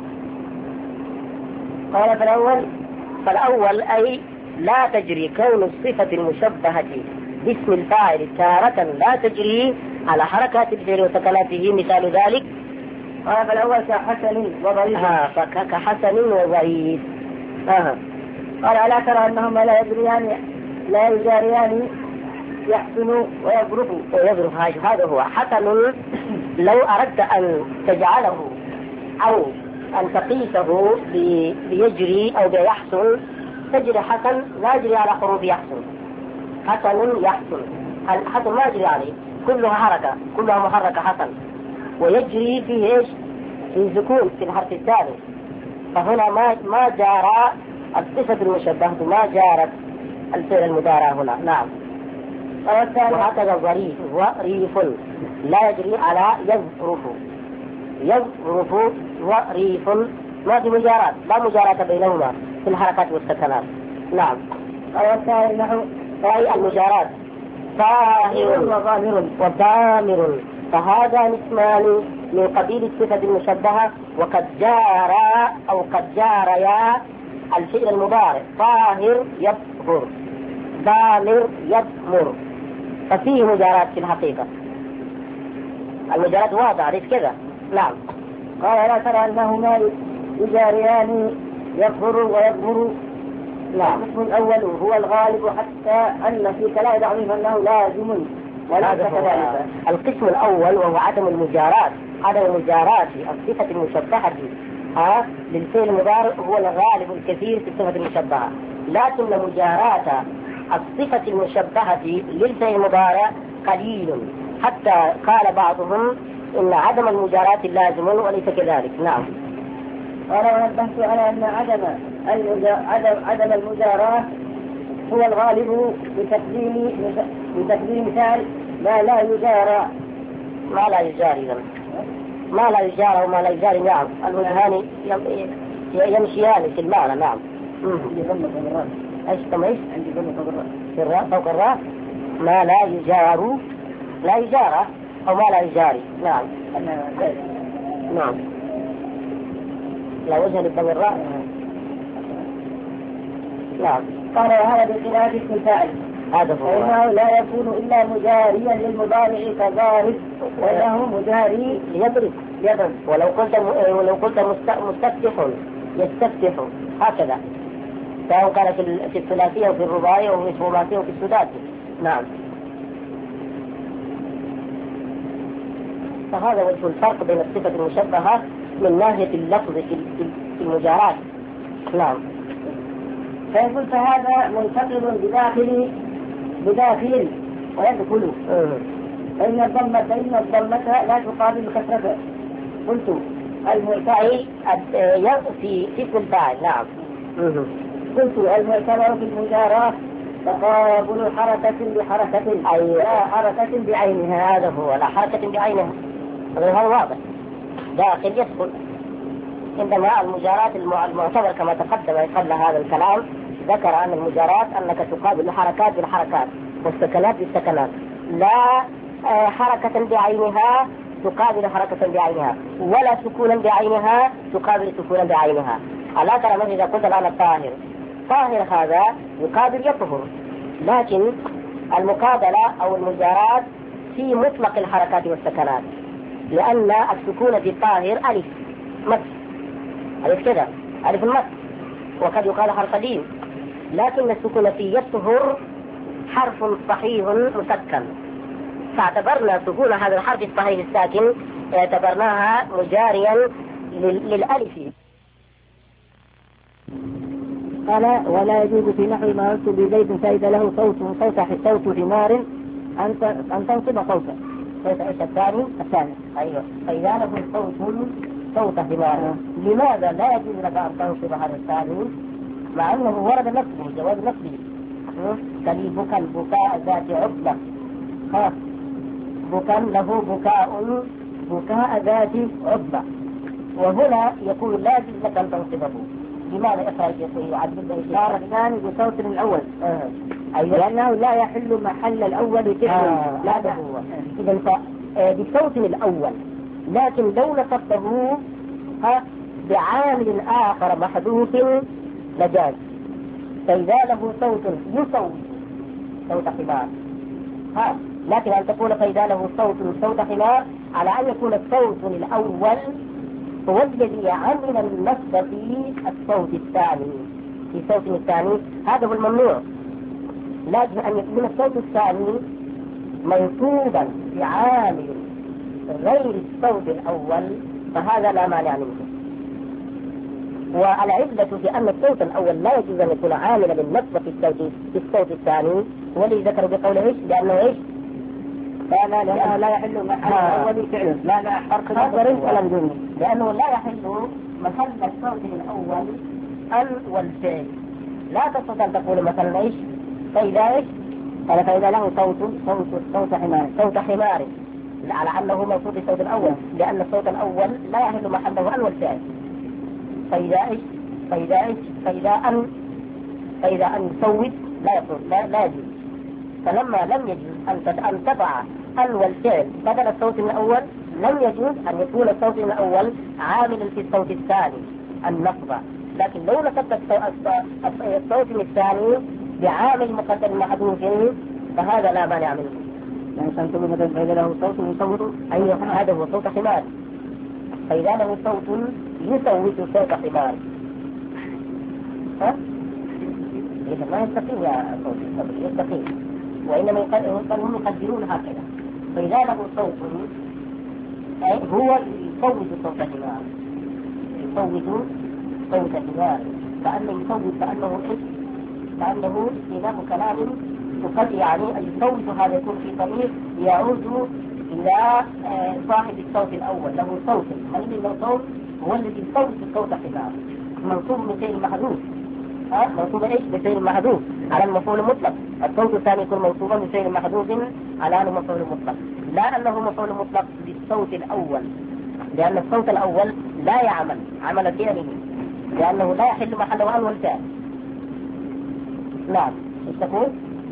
قال فالأول فالأول أي لا تجري كون الصفة المشبهة باسم الفاعل تارة لا تجري على حركات الفعل وسكناته. مثال ذلك قال فالأول كحسن وضعيف. ها كحسن وضعيف. آه. قال ألا ترى أنهما لا يجريان لا يجاريان يحسن ويظرف ويظرف. هذا هو حسن. لو أردت أن تجعله أو أن تقيسه بيجري أو بيحسن تجري حسن لا يجري على حروف يحسن. حسن يحسن، حسن ما يجري عليه، كلها حركة كلها محركة حسن، ويجري فيه إيش في سكون في الحرف الثاني. فهنا ما ما جرى الصفة المشبهة ما جارت الفعل المضارع هنا. نعم. وهكذا ظريف ظريف لا يجري على يظرف. يظرف ظريف ما في مجارات، لا مجارات بينهما في الحركات والسكنات. نعم. والثاني نحو أي المجارات طاهر وضامر وضامر، فهذا اسمان من قبيل الصفة المشبهة. وقد جار أو قد جاريا الفعل المضارع طاهر يطهر ضامر يضمر، ففيه مجارات في الحقيقة. المجارات واضحة ليس كذا. نعم. قال لا ترى أنهما يجاريان يظهر ويضمر. نعم. القسم الأول هو الغالب حتى أن في كلام ضعيف أنه لازم وليس كذلك. القسم الأول وهو عدم المجارات. عدم مجارات الصفة المشبهة ها للفعل المضارع هو الغالب الكثير في الصفة المشبهة، لكن مجارات الصفة المشبهة للفعل المضارع قليل، حتى قال بعضهم إن عدم المجاراة لازم وليس كذلك. نعم. قال ونبهت على أن عدم عدم عدم المجاراة هو الغالب بتقديم بتقديم فعل ما لا يجارى. ما لا يجاري ما لا يجارى وما لا يجاري. نعم. الوجهان يمشيان في المعنى. نعم. ايش كم ايش عندي ضمة فوق الراء في الراء فوق الراء ما لا يجار لا يجارى او ما لا يجاري. نعم. نعم. لا وجه للضم الراء. نعم. قال وهذا بخلاف اسم الفاعل، هذا هو فإنه لا يكون إلا مجاريا للمضارع كضارب، وإنه مجاري يضرب يضرب ولو قلت ولو قلت مستفتح يستفتح هكذا، سواء كان في الثلاثية وفي الرباعية وفي الخماسية وفي السداسي. نعم. فهذا وجه الفرق بين الصفة المشبهة من ناحية اللفظ في المجاراة. نعم. فيقول فهذا منتقل بداخل بداخل ويدخل، فإن الضمة فإن الضمة لا تقابل كسرته. قلت المعتبر في اسم الفاعل. نعم. قلت المعتبر في المجاراة تقابل حركة بحركة، أي لا حركة بعينها. هذا هو لا حركة بعينها، هذا واضح داخل يدخل. عندما المجاراة المعتبر كما تقدم قبل هذا الكلام ذكر أن المجاراة أنك تقابل الحركات بالحركات والسكنات بالسكنات، لا حركة بعينها تقابل حركة بعينها، ولا سكونا بعينها تقابل سكونا بعينها. ألا ترى مثلا إذا قلت الآن الطاهر، طاهر هذا يقابل يطهر، لكن المقابلة أو المجاراة في مطلق الحركات والسكنات، لأن السكون في الطاهر ألف مد، ألف كذا ألف المد، وقد يقال حرف دين، لكن السكون في يطهر حرف صحيح مسكن، فاعتبرنا سكون هذا الحرف الصحيح الساكن اعتبرناها مجاريا للألف. قال ولا يجوز في نحو ما يكتب بزيد فإذا له صوت صوت صوت حمار أن أن تنصب صوته. صوت ايش الثاني؟ الثاني. ايوه. فإذا له صوت صوت حمار، لماذا لا يجوز لك أن تنصب هذا الثاني مع أنه ورد نصبه جواز نصبه؟ كليبك البكاء ذات عقبة، خاص بكاء له بكاء بكاء ذات عقبة، وهنا يقول لا يجوز لك أن تنصبه. لماذا إخراج يقول يعدل الإشارة الثاني بصوت الأول؟ آه. أيوة. لأنه لا يحل محل الأول فعل. آه. لا ده هو. إذا بصوت الأول، لكن لو نصبته بعامل آخر محذوف لجاز. فإذا له صوت يصوت صوت حمار، ها، لكن أن تقول فإذا له صوت صوت حمار على أن يكون الصوت الأول هو الذي عمل النصب في الصوت الثاني، في الصوت الثاني، هذا هو الممنوع. لازم أن يكون الصوت الثاني منصوبا بعامل غير الصوت الأول، فهذا لا مانع منه. والعلة في أن الصوت الأول لا يجوز أن يكون عاملا للنصب في الصوت في الصوت الثاني، والذي ذكر بقوله إيش؟ لأنه إيش؟ لا لا لا لا يحل محل الأول فعله، لا لا حرف نظر ولا بدون، لأنه لا يحل محل الصوت الأول ال والفعل. لا تستطيع أن تقول مثلا إيش؟ فإذا إيش؟ قال فإذا له صوت صوت صوت حمار صوت حمار على أنه موصوف بالصوت الأول، لأن الصوت الأول لا يحل محله ال والفعل. فإذا إيش؟ فإذا إيش؟ فإذا أن فإذا أن يصوت لا يصوت لا لا يجوز. فلما لم يجوز أن أن تضع ال والفعل بدل الصوت الأول، لم يجوز أن يكون الصوت الأول عاملا في الصوت الثاني النصب. لكن لو نصبت الصوت الثاني بعامل مقدر محذوف فهذا لا مانع منه. يعني تنتبه مثلا فإذا له صوت يصوت، أيوه هذا هو صوت حمار. فإذا له صوت يصوت صوت حمار، ها؟ ما يستقيم يا صوت يستقيم، وإنما هم يقدرون هكذا. فإذا له صوت هو يصوت صوت حمار، يصوت صوت حمار، كأنه يصوت كأنه إيش؟ كأنه استئناف كلام وقد يعني الصوت هذا يكون في ضمير يعود إلى صاحب الصوت الأول، له صوت، الذي له صوت هو الذي يصوت الصوت حمار، منصوب من شيء محذوف. ها منصوب ايش؟ بشيء محذوف على المفعول المطلق. الصوت الثاني يكون منصوبا بشيء محذوف على انه مفعول مطلق، لا انه مفعول مطلق بالصوت الاول، لان الصوت الاول لا يعمل عمل فعله، لانه لا يحل محله اول فعل. نعم ايش تقول؟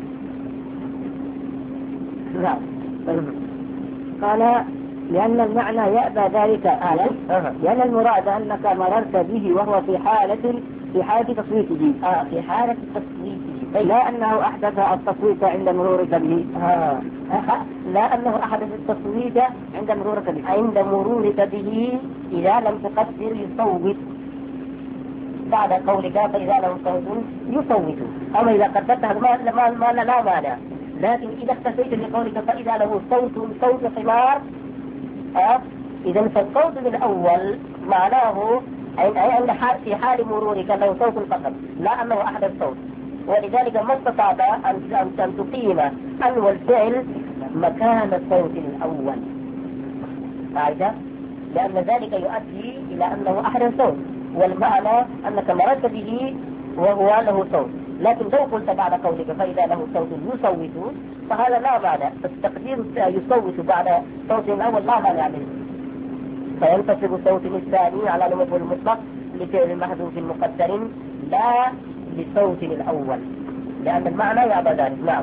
نعم. قال لأن المعنى يأبى ذلك آية، لأن المراد أنك مررت به وهو في حالة في حالة تصويته. آه في حالة تصويته، لا أنه أحدث التصويت عند مرورك به. آه. لا أنه أحدث التصويت عند مرورك به عند مرورك به إذا لم تقدر يصوت بعد قولك فإذا له صوت يصوت. أما إذا قدرتها ما ما ما لا مانع، لكن إذا اكتفيت بقولك فإذا له صوت صوت حمار، أه؟ إذا فالصوت الأول معناه أي أن في حال مرورك له صوت فقط، لا أنه أحدث صوت. ولذلك ما استطعت أن أن تقيم أنوى الفعل مكان الصوت الأول، عايزة؟ لأن ذلك يؤدي إلى أنه أحدث صوت، والمعنى أنك مررت به وهو له صوت. لكن لو قلت بعد قولك فإذا له صوت يصوت فهذا لا معنى، التقدير يصوت بعد صوت الأول لا معنى منه، فينتصب الصوت الثاني على المفعول المطلق لفعل محذوف مقدر لا لصوت الأول، لأن المعنى يأبى ذلك. نعم.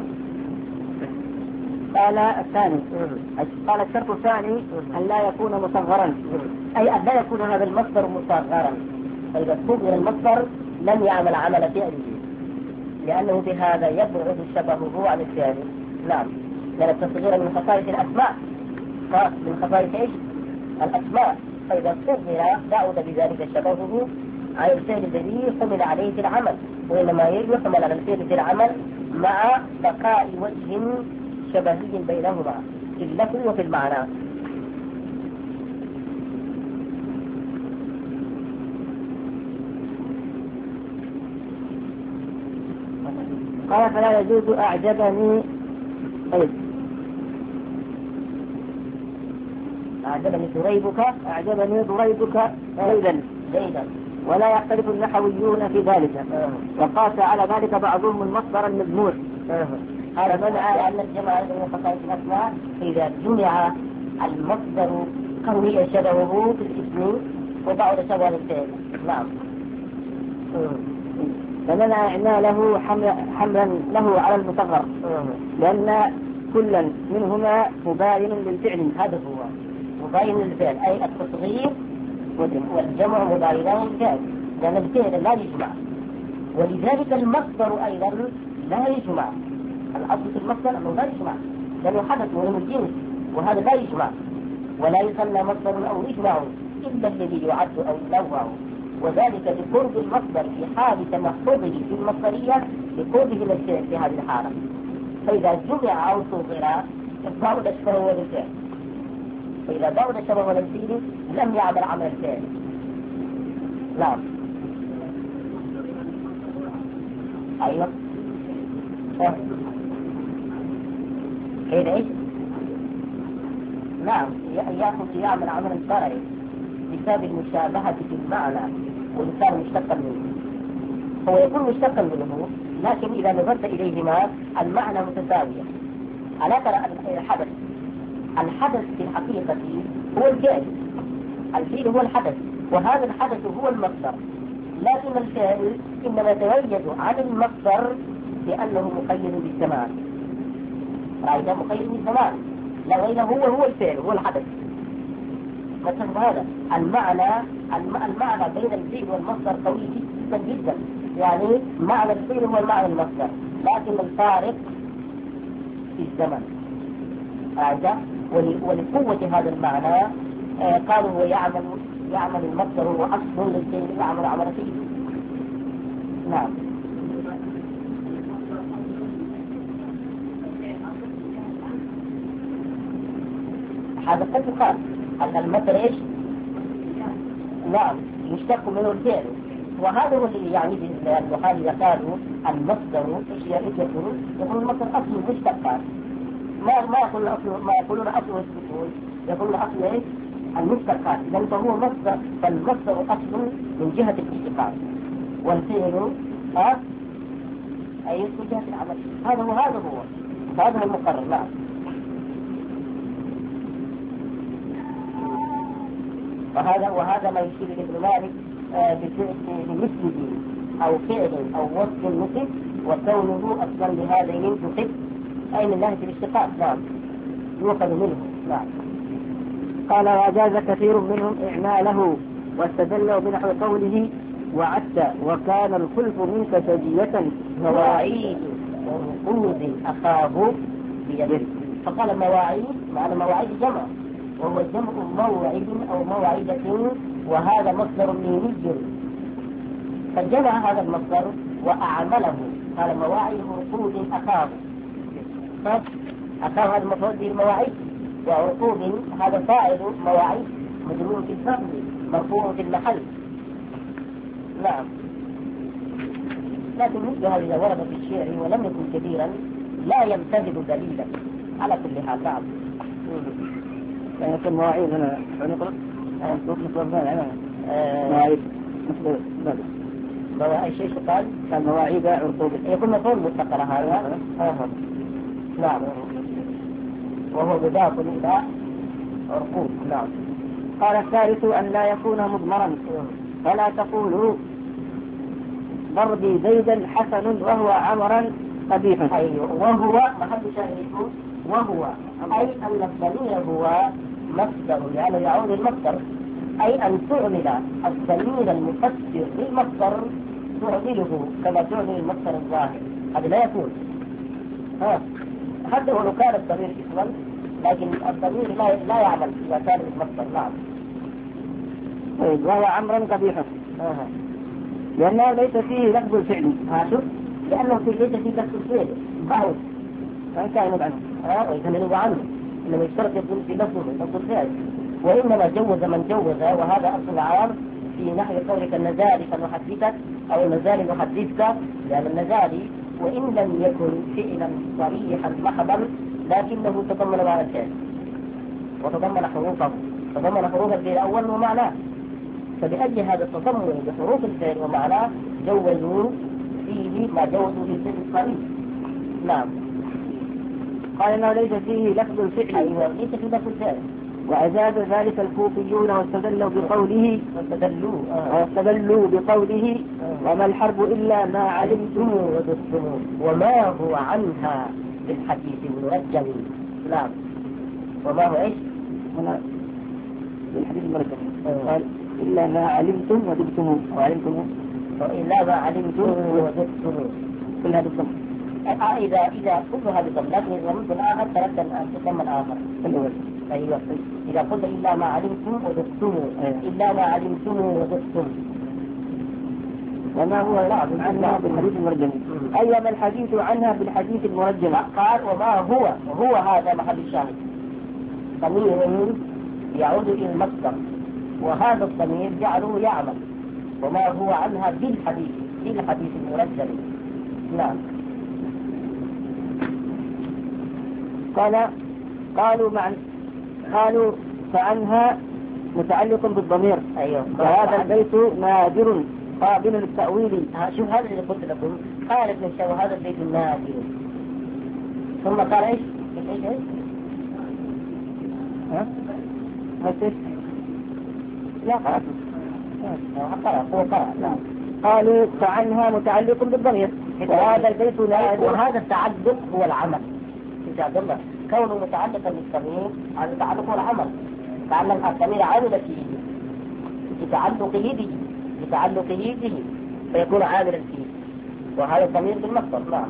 قال الثاني قال الشرط الثاني أن لا يكون مصغرا، أي أن لا يكون هذا المصدر مصغرا، فإذا صغر المصدر لم يعمل عمل فعله، لأنه بهذا يبعد شبهه عن الفعل. نعم، لأن التصغير من خصائص الأسماء، من خصائص إيش؟ الأسماء، فإذا صغر بعد بذلك شبهه عن الفعل الذي حمل عليه في العمل، وإنما يحمل على الفعل في العمل مع بقاء وجه شبهي بينهما في اللفظ وفي المعنى. قال فلا يجوز أعجبني. طيب أعجبني ضريبك أعجبني ضريبك زيدا زيدا ولا يختلف النحويون في ذلك، آه. وقاس على ذلك بعضهم المصدر المذموم. آه. هذا منع لأن الجمع من خصائص الأسماء إذا جمع المصدر قوي شبهه في الاسم وبعد شبه الفعل. نعم. فمنع إعماله حملا له على المصغر، لأن كلا منهما مباين للفعل. هذا هو مباين للفعل، أي التصغير والجمع مباينان للفعل، لأن الفعل لا يجمع، ولذلك المصدر أيضا لا يجمع. الأصل في المصدر أنه لا يجمع لأنه حدث وهو الجنس، وهذا لا يجمع ولا يسمى مصدر أو يجمع إلا الذي يعد أو ينوع، وذلك لقرب المصدر في حال تمحضه في المصدرية لقربه من الفعل في هذه الحالة. فإذا جمع أو صغر بعد شبهه للفعل، فإذا بعد شبهه للفعل لم يعمل عمل الفعل. نعم. أيوة. كيف ايش؟ نعم، يأخذ يعمل عمل شرعي بسبب المشابهة في المعنى والإنسان مشتقا منه، هو يكون مشتقا منه، لكن إذا نظرت إليهما المعنى متساوية. ألا ترى الحدث الحدث في الحقيقة هو الفعل، الفعل هو الحدث، وهذا الحدث هو المصدر، لكن الفعل إنما يتميز عن المصدر لأنه مقيد بالزمان. رأينا مقيد بالزمان، لا غيره هو هو الفعل هو الحدث. مثلا هذا المعنى المعنى بين الفعل والمصدر قوي جدا جدا، يعني معنى الفعل هو المعنى المصدر، لكن الفارق في الزمن. هذا ولقوة هذا المعنى آه قالوا هو يعمل يعمل المصدر هو أصل للفعل يعمل عمل فيه. نعم. هذا قد يقال أن المصدر إيش؟ نعم، يشتق منه الفعل، وهذا هو اللي يعني البخاري يقال المصدر ايش يقول؟ يقول المصدر اصل مشتقات، ما ما يقول اصل ما يقولون اصل يثبتون، يقولون اصل ايش؟ المشتقات، اذا فهو مصدر، فالمصدر اصل من جهه الاشتقاق، والفعل ها اي من جهه العمل. هذا هو هذا هو هذا هو المقرر. نعم. وهذا وهذا ما يشير ابن مالك بمثله او فعل او وصف نصف وكونه اصلا لهذين تحب اي من ناحيه الاشتقاق. نعم. يؤخذ منه. نعم. قال وجاز كثير منهم اعماله واستدلوا بنحو قوله وعدت وكان الخلف منك سجية مواعيد ورقود اخاه بيده. فقال مواعيد معنى مواعيد جمع، وهو جمع موعد او موعدة، وهذا مصدر ميمي، فجمع هذا المصدر واعمله. هذا مواعيد ورقود اخاه، اخاه هذا مفعول به المواعيد، وعقود هذا فاعل مواعيد مجرور في الفعل مرفوع في المحل. نعم. لكن مثل هذا إذا ورد في الشعر ولم يكن كثيرا لا يمتد دليلا على كل حال. نعم. يعني يكون مواعيد هنا نقرأ نقرأ ثاني مواعيد مثل ماذا؟ مواعيد شيء قال كان مواعيد عرقوب يكون مفعول مستقر هذا. آه. نعم. وهو مضاف إلى عرقوب. نعم. قال الثالث أن لا يكون مضمرا، فلا تقولوا ضربي زيدا حسن وهو عمرا قبيحا. أيوه. وهو محل شاهده وهو أي أن الضمير هو مصدر لأنه يعود المصدر، أي أن تعمل الضمير المفسر للمصدر تعمله كما تعمل المصدر الظاهر. هذا لا يكون ها حتى ولو كان الضمير اسما، لكن الضمير لا لا يعمل إذا كان المصدر. نعم. طيب وهو عمرا قبيحا آه. لأنه ليس فيه لفظ الفعل. ها شوف، لأنه في ليس فيه لفظ الفعل بعد فإن كان ينوب عنه اه وإذا ينوب عنه إنما يشترط يكون في لفظه لفظ الفعل، وإنما جوز من جوز، وهذا أصل عام في نحو قولك النزالي فنحدثك أو النزالي نحدثك، لأن النزالي وإن لم يكن فعلا صريحا محضا لكنه تضمن معنى الفعل وتضمن حروفه، تضمن حروف الفعل الأول ومعناه، فبأجل هذا التضمن بحروف الفعل ومعناه جوزوا فيه ما جوزوا في الفعل الصريح. نعم. قال انه ليس فيه لفظ الفعل. ايوه ليس فيه لفظ الفعل. واجاز ذلك الكوفيون واستدلوا بقوله واستدلوا آه. واستدلوا بقوله آه. وما الحرب الا ما علمتم ودستم وما هو عنها بالحديث المرجم. نعم. وما هو ايش؟ هنا بالحديث المرجم آه. قال الا ما علمتم ودبتم وعلمتم الا ما علمتم ودبتم كل هذا الضم. إذا إذا كل هذه الضم، لكن إذا ضمنت الآخر تركت أن تضم الآخر. أيوة. إذا قلت إلا ما علمتم ودستم إلا ما علمتم ودستم. وما هو لعب عنها بالحديث المرجم، أي ما الحديث عنها بالحديث المرجم. قال وما هو هو هذا محل الشاهد، ضمير يعود إلى المصدر، وهذا الضمير جعله يعمل، وما هو عنها بالحديث بالحديث المرجم. نعم. قال قالوا مع قالوا فعنها متعلق بالضمير. أيوه. وهذا البيت نادر قابل للتأويل. شوف هذا اللي قلت لكم، قال ابن الشيخ وهذا البيت نادر، ثم قال ايش؟ ايش ايش؟ ها؟ ايش؟ لا قرأت. قرأ هو قرأ. نعم. قالوا فعنها متعلق بالضمير، وهذا البيت نادر. وهذا التعلق هو العمل. عبد الله كونه متعلقا بالضمير هذا التعلق هو العمل، تعلق الضمير عامل فيه بتعلقه به بتعلقه به فيكون عاملا فيه، وهذا الضمير بالمصدر. نعم.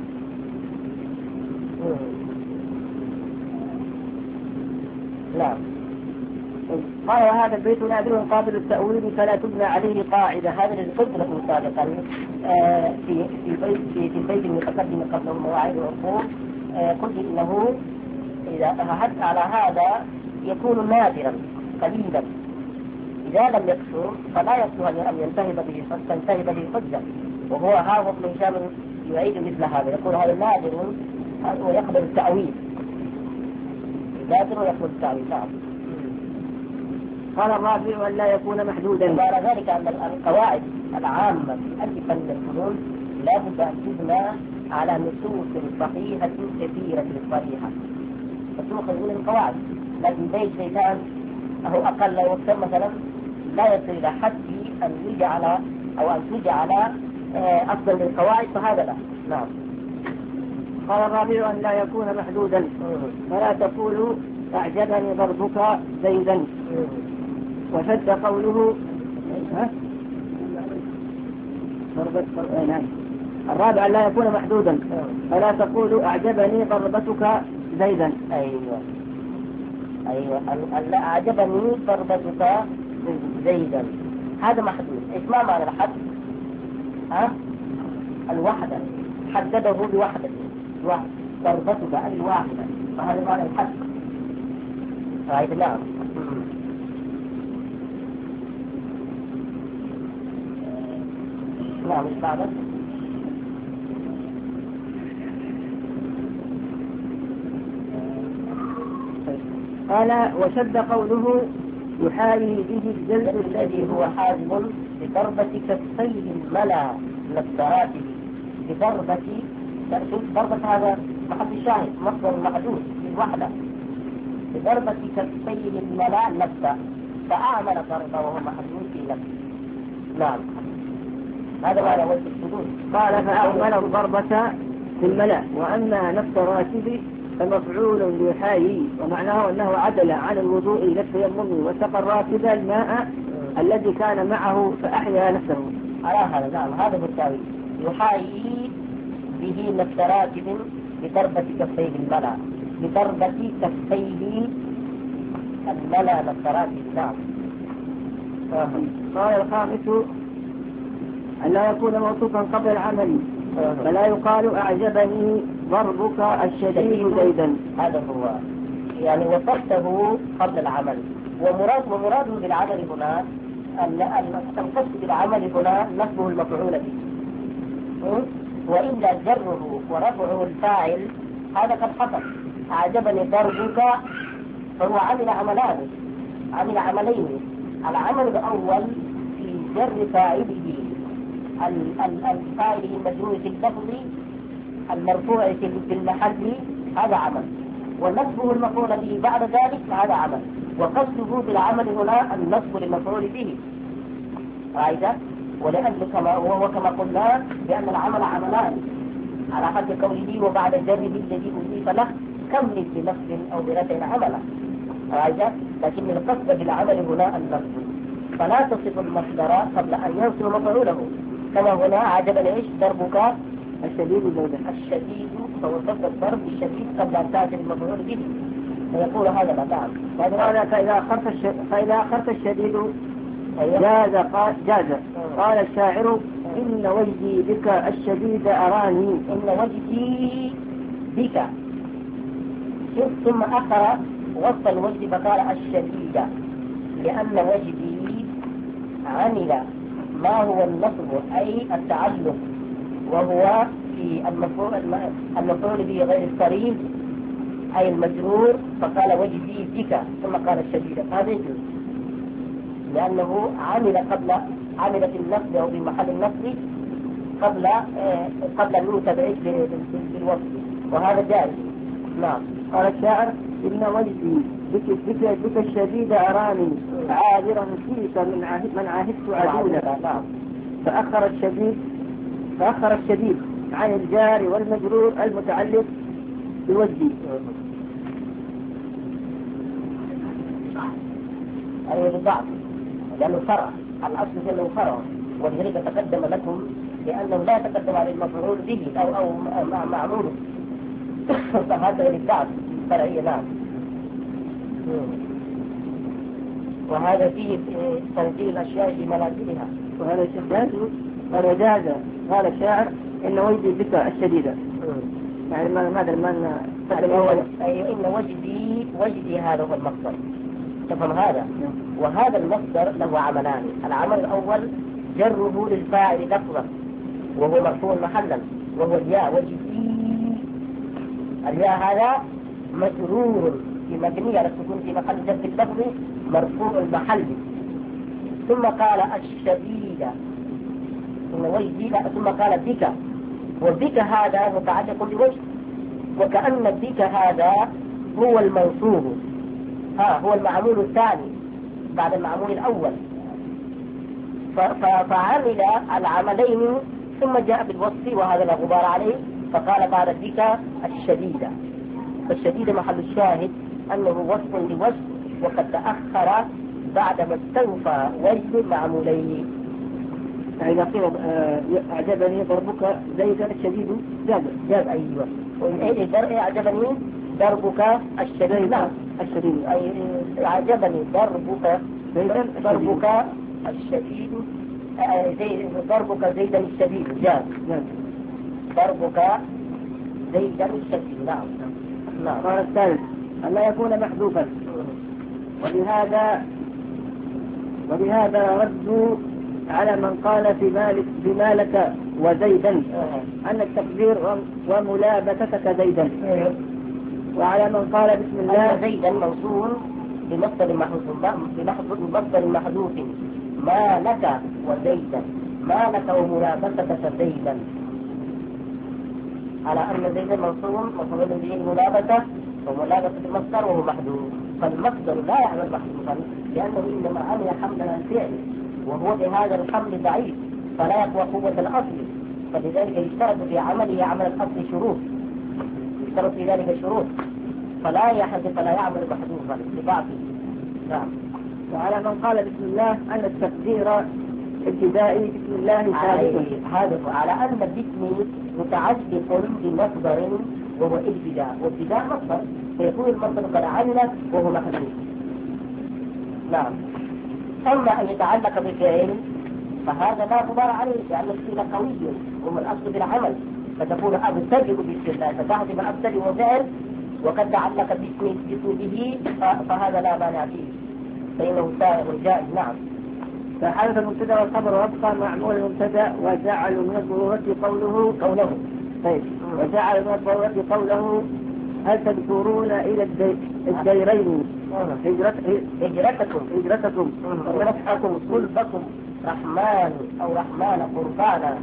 نعم. قال وهذا البيت نادر قابل للتأويل فلا تبنى عليه قاعدة. هذا الذي قلت لكم سابقا في في البيت في البيت المتقدم قبل المواعيد والعقود، قلت إنه إذا أخذت على هذا يكون نادرا قليلا، إذا إذا لم يكثر فلا يصلح أن ينتهب به تنتهب به حجة. وهو هذا ابن هشام يعيد مثل هذا، يقول هذا نادر ويقبل التأويل، نادر ويقبل التأويل. نعم. قال الرابع أن لا يكون محدودا. وعلى ذلك أن القواعد العامة في أي فن الفنون لا بد أن تبنى على نصوص صحيحة كثيرة صريحة فتؤخذ من القواعد. لكن بيت شيطان أو أقل وقت مثلا لا يصل إلى حد أن يجعل أو أن تجعل أفضل من القواعد، فهذا لا. نعم. قال الرابع أن لا يكون محدودا، فلا تقول أعجبني ضربك زيدا. وشد قوله ها؟ نعم. الرابع أن لا يكون محدودا، فلا تقول أعجبني ضربتك زيدا. أيوة أيوة أن لا أعجبني ضربتك زيدا هذا محدود. إيش ما معنى الحد؟ ها؟ الوحدة، حدده بوحدة، واحد ضربتك الواحدة، فهذا معنى الحد. رأيت؟ نعم. نعم. إيش بعده؟ قال وشد قوله يحايي به الجلد الذي هو حازم بضربة كفيه الملا للضراتب بضربة ضربة هذا محل الشاهد مصدر محدود بالوحدة بضربة كفيه الملا نفسه فأعمل ضربة وهو محدود في نفسه. نعم. هذا معنى وجه السجود. قال فأعمل الضربة في الملا. وأما نفس راتب فمفعول بيحايي، ومعناه أنه عدل عن الوضوء إلى التيمم وسقى الراكب الماء الذي كان معه فأحيا نفسه. على هذا. نعم. هذا هو التأويل. يحايي به نفس راكب بضربة كفيه الملا بضربة كفيه الملا نفس راكب. نعم. قال الخامس أن لا يكون موصوفا قبل العمل، فلا يقال أعجبني ضربك الشديد زيدا. هذا هو يعني وصفته قبل العمل. ومراد ومراده بالعمل هنا أن القصد بالعمل هنا نصبه المفعول به، وإلا جره ورفعه الفاعل هذا قد حصل. أعجبني ضربك فهو عمل عملان عمل عملين. العمل الأول في جر فاعله الفاعل المجرور في اللفظ المرفوع في المحل هذا عمل، ونصبه المفعول به بعد ذلك هذا عمل. وقصده بالعمل هنا النصب للمفعول به. رأيت؟ ولأن كما وهو كما قلنا بأن العمل عملان على حد قوله وبعد جره الذي أضيف له كمل بنصب أو برفع عمله. رأيت؟ لكن القصد بالعمل هنا النصب، فلا تصف المصدر قبل أن يوصل مفعوله. كما هنا عجبني ايش ضربك الشديد زيدا. الشديد فوصف الضرب الشديد قبل ان تاتي المفعول به، فيقول هذا لا. نعم. قال فاذا اخرت الش... فاذا اخرت الشديد جاز. قال جاز. قال الشاعر ان وجدي بك الشديد اراني. ان وجدي بك شوف ثم اخر وصف الوجد فقال الشديد لان وجدي عمل ما هو النصب أي التعلق، وهو في المفعول المفعول به غير الصريح أي المجرور، فقال وجدي بك ثم قال الشديد. هذا يجوز لأنه عمل قبل عمل في النصب أو في محل النصب قبل آه قبل أن يتبعث بالوصف، وهذا جائز. نعم. قال الشاعر إن وجدي بك بك بك الشديد أراني عاذرا فيك من عهد من عاهدت عدولا. نعم. فأخر الشديد فأخر الشديد عن الجار والمجرور المتعلق بوجدي. أي بالضبط لأنه فرع الأصل أنه فرع، ولذلك تقدم لكم لأنه لا يتقدم على المفعول به أو أو معموله فهذا للضعف فرعية. نعم. وهذا فيه تنزيل الأشياء في منازلها، وهذا الشداد قال جاز. قال الشاعر إن وجدي بك الشديدة. يعني ماذا من أي إن وجدي وجدي هذا هو المقصد. تفهم هذا؟ وهذا المصدر له عملان. العمل الأول جره للفاعل لفظا وهو مرفوع محلا وهو الياء، والجزئي الياء هذا مجرور في مبني على السكون في محل جر اللفظ مرفوع المحل. ثم قال الشديد ثم قال بك، وبك هذا متعلق بوجه، وكأن بك هذا هو المنصوب، ها هو المعمول الثاني بعد المعمول الأول، فعمل العملين ثم جاء بالوصف وهذا لا غبار عليه، فقال بعد بك الشديدة. فالشديد محل الشاهد أنه وصف لوصف وقد تأخر بعدما استوفى وجه المعمولين. إذا قيل أعجبني ضربك زيدا الشديد جاب جاب أيوة. ومن أي درء أعجبني ضربك الشديد. نعم الشديد أي أعجبني ضربك زيدا ضربك الشديد زي ضربك زيدا الشديد جاب ضربك زيدا الشديد. نعم نعم. قال الثالث أن لا يكون محذوفا، ولهذا ولهذا ردوا على من قال في مالك في مالك وزيدا أن التقدير وملابستك زيدا، وعلى من قال بسم الله زيدا موصول بمصدر محذوف بمصدر محذوف ما لك وزيدا، ما لك وملابستك زيدا، على أن زيدا موصول مفعول به الملابسة وملابسة المصدر وهو محذوف. فالمصدر لا يعمل محذوفا لأنه إنما عمل حملا الفعل، وهو بهذا الحمل ضعيف فلا يقوى قوة الأصل، فلذلك يشترط في عمله عمل الأصل شروط، يشترط في ذلك شروط، فلا يحذف فلا يعمل محذوفا لضعفه. نعم. وعلى من قال بسم الله أن التقدير ابتدائي بسم الله ثابت، هذا على أن الاسم متعلق بمصدر وهو الابتداء، والابتداء مصدر فيكون المصدر قد عمل وهو محذوف. نعم. أما أن يتعلق بفعل فهذا لا غبار عليه لأن الفعل قوي وهو الأصل بالعمل، فتكون أبتدئ بسم الله فتحذف أبتدئ وفعل وقد تعلق باسم به فهذا لا مانع فيه فإنه سائر جائز. نعم. فحذف المبتدا والخبر وابقى معمول المبتدا وجعل من الضرورة قوله قوله طيب وجعل من الضرورة قوله هل تذكرون إلى الديرين هجرتكم هجرتكم ورفعكم صلبكم رحمن أو رحمن قربانا،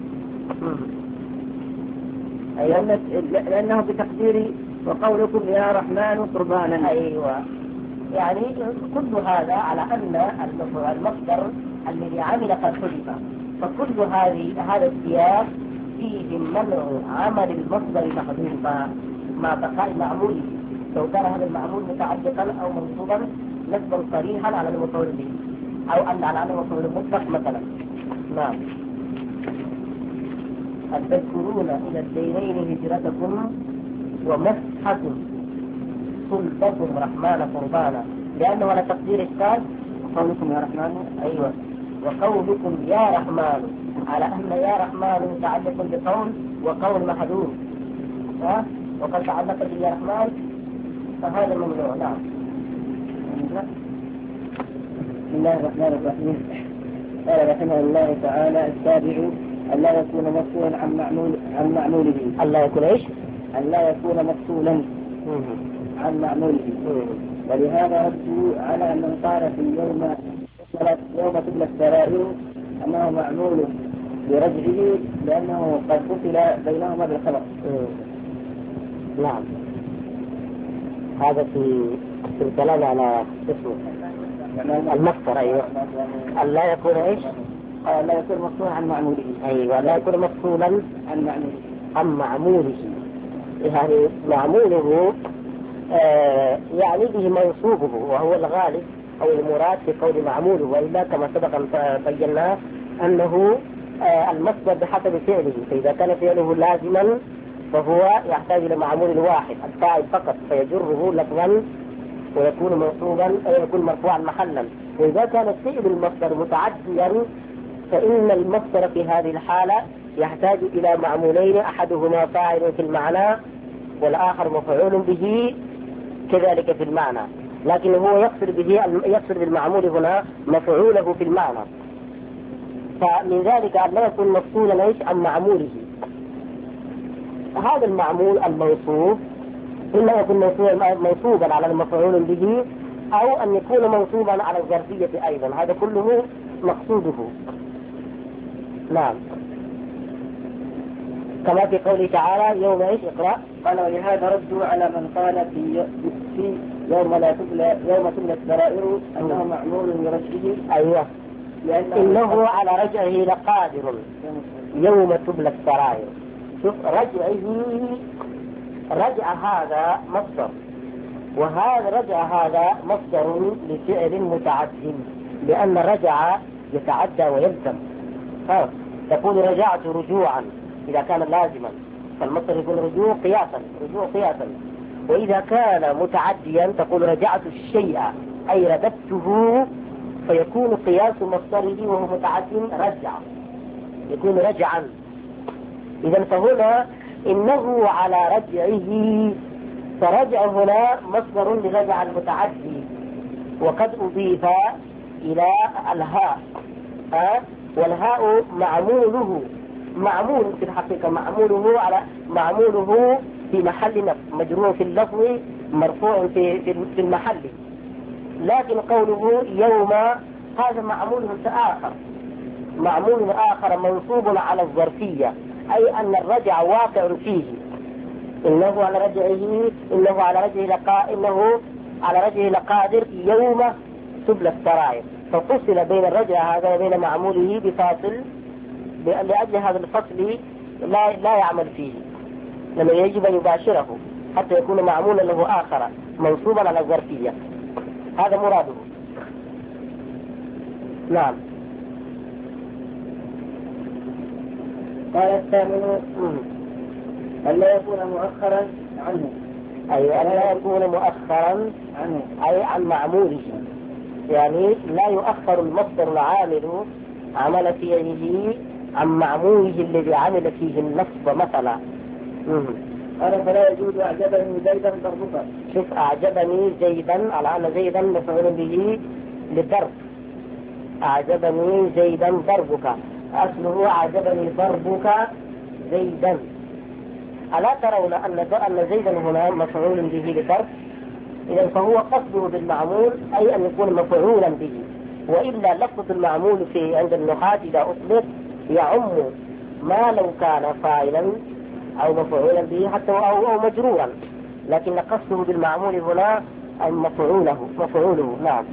أيوة. لأنه بتقدير وقولكم يا رحمن قربانا. أيوة. يعني كل هذا على أن المصدر الذي عمل قد حذف، فكل هذه هذا السياق فيه منع عمل المصدر محذوفا مع بقاء معموله، لو كان هذا المعمول متعلقا أو منصوبا نسبا صريحا على المفعول به أو أن على المفعول المطلق مثلا. نعم. هل تذكرون إلى الدينين هجرتكم ومسحكم صلبكم رحمن قربانا، لأنه على تقدير الثالث قولكم يا رحمن. أيوة. وقولكم يا رحمن على أن يا رحمن متعلق بقول وقول محذوف، ها وقد تعلق به يا رحمن فهذا ممنوع. نعم. بسم الله الرحمن الرحيم. قال رحمه الله تعالى السابع أن لا يكون مفصولا عن معمول عن معموله. أن لا يكون إيش؟ أن لا يكون مفصولا عن معموله. ولهذا ردوا على من قال في يوم يوم تبلى السرائر أنه معمول برجعه لأنه قد فصل بينهما بالخبر. نعم. هذا في في الكلام على اسمه المصدر. أيوة. أن لا يكون إيش؟ قال لا يكون مفصولا عن معموله. أيوة. لا يكون مفصولا عن معموله عن معموله، يعني معموله آه يعني به منصوبه وهو الغالب أو المراد في قول معموله، وإلا كما سبق أن بيناه أنه آه المصدر بحسب فعله، فإذا كان فعله لازما فهو يحتاج إلى معمول واحد الفاعل فقط فيجره لفظا ويكون منصوبا أو يكون مرفوعا محلا. وإذا كان فعل المصدر متعديا فإن المصدر في هذه الحالة يحتاج إلى معمولين، أحدهما فاعل في المعنى والآخر مفعول به كذلك في المعنى. لكن هو يقصد به يقصد بالمعمول هنا مفعوله في المعنى. فمن ذلك أن لا يكون مفصولا ايش عن معموله. هذا المعمول الموصوف إما يكون منصوبا على المفعول به أو أن يكون منصوبا على الظرفية أيضا، هذا كله مقصوده. نعم، كما في قوله تعالى يوم ايش اقرأ. قال ولهذا ردوا على من قال في في يوم لا تبلى يوم تبلى السرائر أنه معمول لرجعه. أيوه، إنه على رجعه لقادر يوم تبلى السرائر. شوف رجعه، رجع هذا مصدر، وهذا رجع هذا مصدر لفعل متعد، لأن رجع يتعدى ويلزم. ها تقول رجعت رجوعا إذا كان لازما، فالمصدر يكون رجوع قياسا، رجوع قياسا. وإذا كان متعديا تقول رجعت الشيء أي رددته، فيكون قياس مصدره وهو متعد رجع، يكون رجعا. إذا فهنا إنه على رجعه، فرجع هنا مصدر لرجع المتعدي، وقد أضيف إلى الهاء، ها والهاء معموله، معمول في الحقيقة معموله على معموله في محل نصب، مجرور في اللفظ مرفوع في في المحل. لكن قوله يوم هذا معمول آخر، معمول آخر منصوب على الظرفية، أي أن الرجع واقع فيه. إنه على رجعه إنه على رجعه لقا إنه على رجعه لقادر يوم تبلى السرائر، ففصل بين الرجع هذا وبين معموله بفاصل، لأجل هذا الفصل لا لا يعمل فيه، لأنه يجب أن يباشره حتى يكون معمولا له آخر منصوبا على الظرفية. هذا مراده. نعم. قال الثامن أن لا يكون مؤخرا عنه. أي أن لا يكون مؤخرا عنه أي عن معموله، يعني لا يؤخر المصدر العامل عمل فيه عن معموله الذي عمل فيه النصب مثلا. قال فلا يجوز أعجبني زيدا ضربك. شوف أعجبني زيدا على أن زيدا مفعول به للضرب، أعجبني زيدا ضربك، أصله أعجبني ضربك زيدا. ألا ترون أن أن زيدا هنا مفعول به للضرب؟ إذا فهو قصده بالمعمول أي أن يكون مفعولا به، وإلا لفظ المعمول في عند النحاة إذا أطلق يعم ما لو كان فاعلا أو مفعولا به حتى أو, أو مجرورا، لكن قصده بالمعمول هنا مفعوله مفعوله. نعم.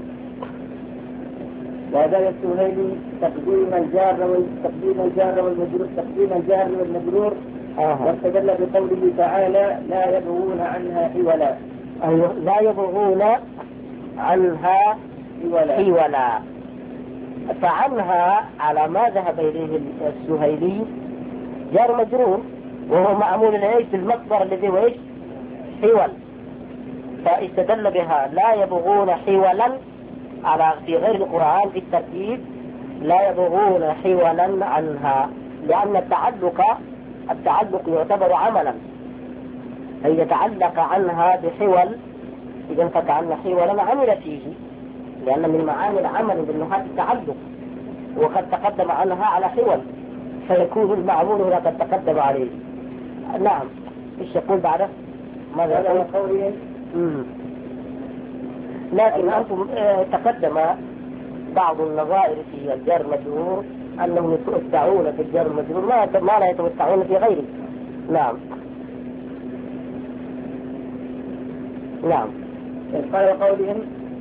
وهذا السهيلي تقديم الجار تقديم الجار والمجرور تقديم الجار والمجرور آه. واستدل بقوله تعالى لا يبغون عنها حولا. أيوه، لا يبغون عنها حولا. فعنها على ما ذهب إليه السهيلي جار مجرور، وهو معمول ايش بالمصدر الذي هو ايش حول، فاستدل بها لا يبغون حولا على في غير القرآن في الترتيب لا يبغون حولا عنها، لأن التعلق التعلق يعتبر عملا، أي يتعلق عنها بحول، إذا فكأن حولا عمل فيه، لأن من معاني العمل بالنحاة التعلق، وقد تقدم عنها على حول، فيكون المعمول هنا قد تقدم عليه. نعم. ايش يقول بعده؟ ماذا يقول؟ قولهم لكن أنتم اه تقدم بعض النظائر في الجار المجرور أنهم يتمتعون في الجار المجرور ما ما لا يتمتعون في غيره. نعم. نعم. قال قولهم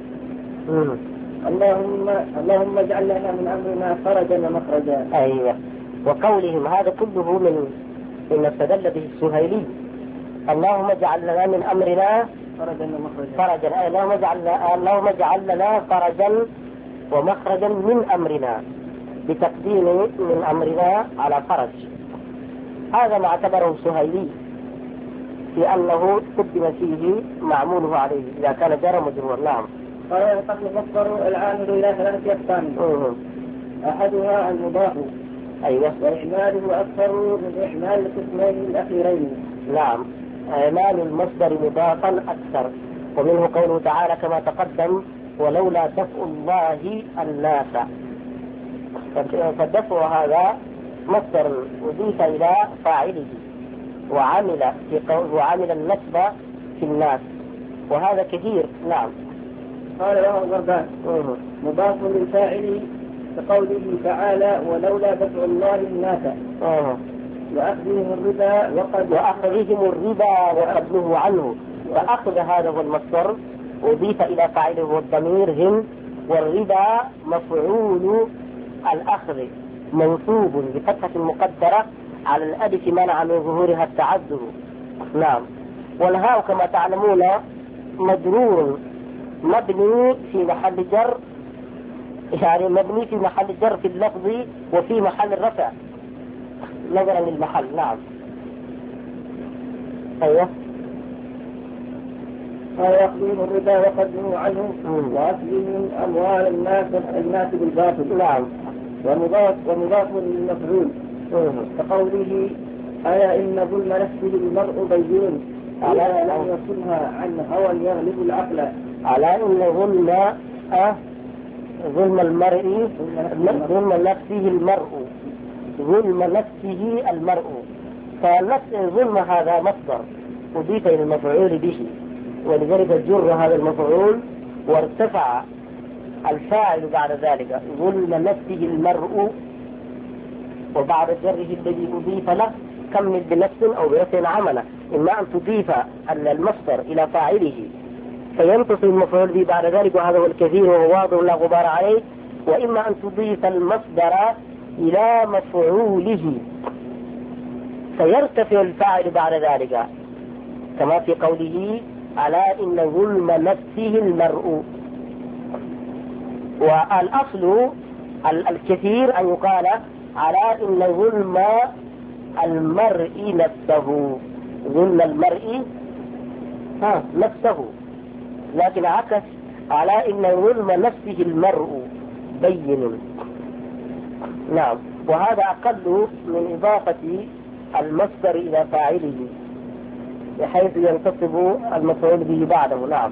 اللهم اللهم اجعل لنا من أمرنا فرجا ومخرجا. أيوة. وقولهم هذا كله من من استدل به السهيلي اللهم اجعل لنا من أمرنا فرجا ومخرجا. فرجا اللهم اجعل اللهم اجعل لنا فرجا ومخرجا من أمرنا، بتقديم من أمرنا على فرج. هذا ما اعتبره السهيلي في أنه قدم فيه معموله عليه إذا كان جار مجرور. نعم. قال القسم مصدر العامل إلى ثلاثة أقسام. أحدها المضاف. أيوة. وإعماله أكثر من إعمال القسمين الأخيرين. نعم. إعمال المصدر مضافا أكثر، ومنه قوله تعالى كما تقدم ولولا دفع الله الناس. فالدفع هذا مصدر أضيف إلى فاعله وعمل في قول وعمل النسب في الناس، وهذا كثير. نعم. قال له الغربان مضاف للفاعل كقوله تعالى ولولا دفع الله الناس أوه. وأخذهم الربا وقد وأخذهم الربا وقد نهوا عنه. فأخذ هذا هو المصدر أضيف إلى فاعله والضمير هم، والربا مفعول الأخذ منصوب بفتحة مقدرة على الألف منع من ظهورها التعذر. نعم. والهاء كما تعلمون مجرور مبني في محل جر، يعني مبني في محل جر في اللفظ وفي محل الرفع نظرا للمحل. نعم. أيوه. قال يأخذهم الربا وقد نهوا عنه وأكلهم أموال الناس الناس بالباطل. نعم. ومضاف ومضاف للمفعول كقوله ألا إن ظلم نفسه المرء بين ألا لم يصلها عن هوى يغلب العقل. على إن ظلم أه ظلم المرء ظلم نفسه المرء ظلم نفسه المرء. فظلم هذا مصدر أضيف إلى المفعول به، ولذلك جر هذا المفعول وارتفع الفاعل بعد ذلك ظلم نفسه المرء، وبعد جره الذي أضيف له كمل بنفس أو برفع عمله. إما أن تضيف المصدر إلى فاعله فينتصر المفعول به بعد ذلك، وهذا هو الكثير وهو واضح لا غبار عليه، وإما أن تضيف المصدر إلى مفعوله فيرتفع الفاعل بعد ذلك، كما في قوله ألا إن ظلم نفسه المرء. والأصل الكثير أن يقال على إن ظلم المرء نفسه ظلم المرء ها نفسه، لكن عكس على إن ظلم نفسه المرء بين. نعم. وهذا أقل من إضافة المصدر إلى فاعله بحيث ينتصب المفعول به بعده. نعم.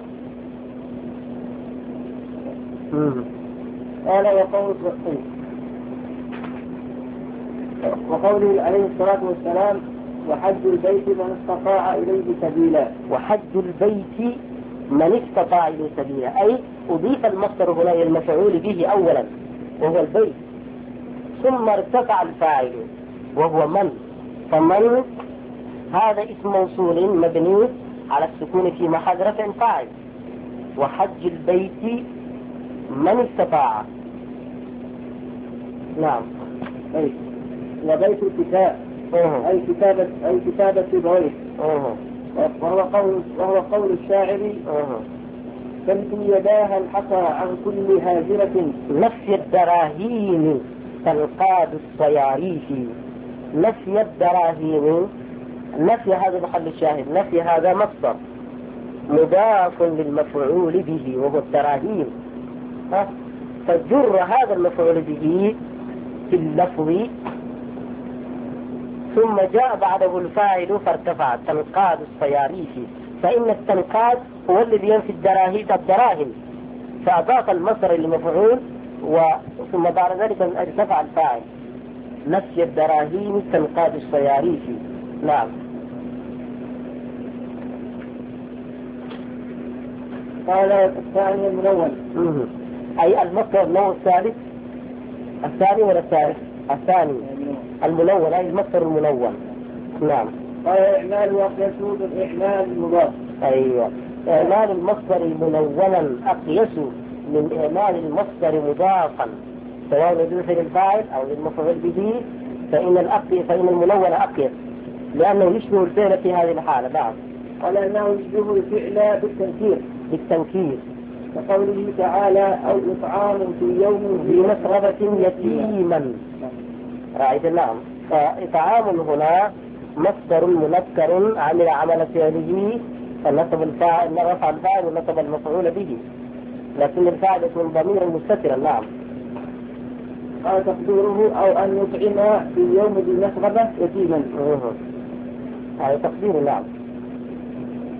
قال وقول وقوله عليه الصلاة والسلام وحج البيت من استطاع إليه سبيلا. وحج البيت من استطاع إليه سبيلا، أي أضيف المصدر هنا إلى المفعول به أولا وهو البيت، ثم ارتفع الفاعل وهو من. فمن هذا اسم موصول مبني على السكون في محل رفع فاعل. وحج البيت من استطاع. نعم. أي وبيت الكتاب أوه. أي كتابة أي كتابة بغيره. وهو قول وهو قول الشاعر تمشي يداها الحصى عن كل هاجرة نفي الدراهين تنقاد الصياريخ. نفي الدراهين، نفي هذا محل الشاهد، نفي هذا مصدر مضاف للمفعول به وهو الدراهين، فجر هذا المفعول به في اللفظ ثم جاء بعده الفاعل فارتفع تنقاد الصياريخ، فإن التنقاد هو الذي ينفي الدراهم الدراهم فأضاف المصدر للمفعول ثم بعد ذلك ارتفع الفاعل. نفي الدراهم تنقاد الصياريخ. نعم. قال الثاني الملون أي المصدر النوع الثالث الثاني ولا الثالث الثاني الملون أي المصدر الملون. نعم. قال إعمال وقيسود الإعمال المضاف. أيوة. إعمال المصدر منونا أقيس من إعمال المصدر مضافا سواء يدل للفاعل أو للمفعول به، فإن الأقي فإن المنون أقيس لأنه يشبه الفعل في هذه الحالة. نعم. قال أنه يشبه الفعل بالتنكير بالتنكير كقوله تعالى أو إطعام في يوم ذي مسغبة يتيما راعي. نعم. فإطعام هنا مصدر منكر عمل عمل فعله فنصب الفاعل رفع الفاعل ونصب المفعول به، لكن الفاعل يكون ضميرا مستترا. نعم. قال تقديره أو أن يطعم في يوم ذي مسغبة يتيما. هذا تقدير. نعم.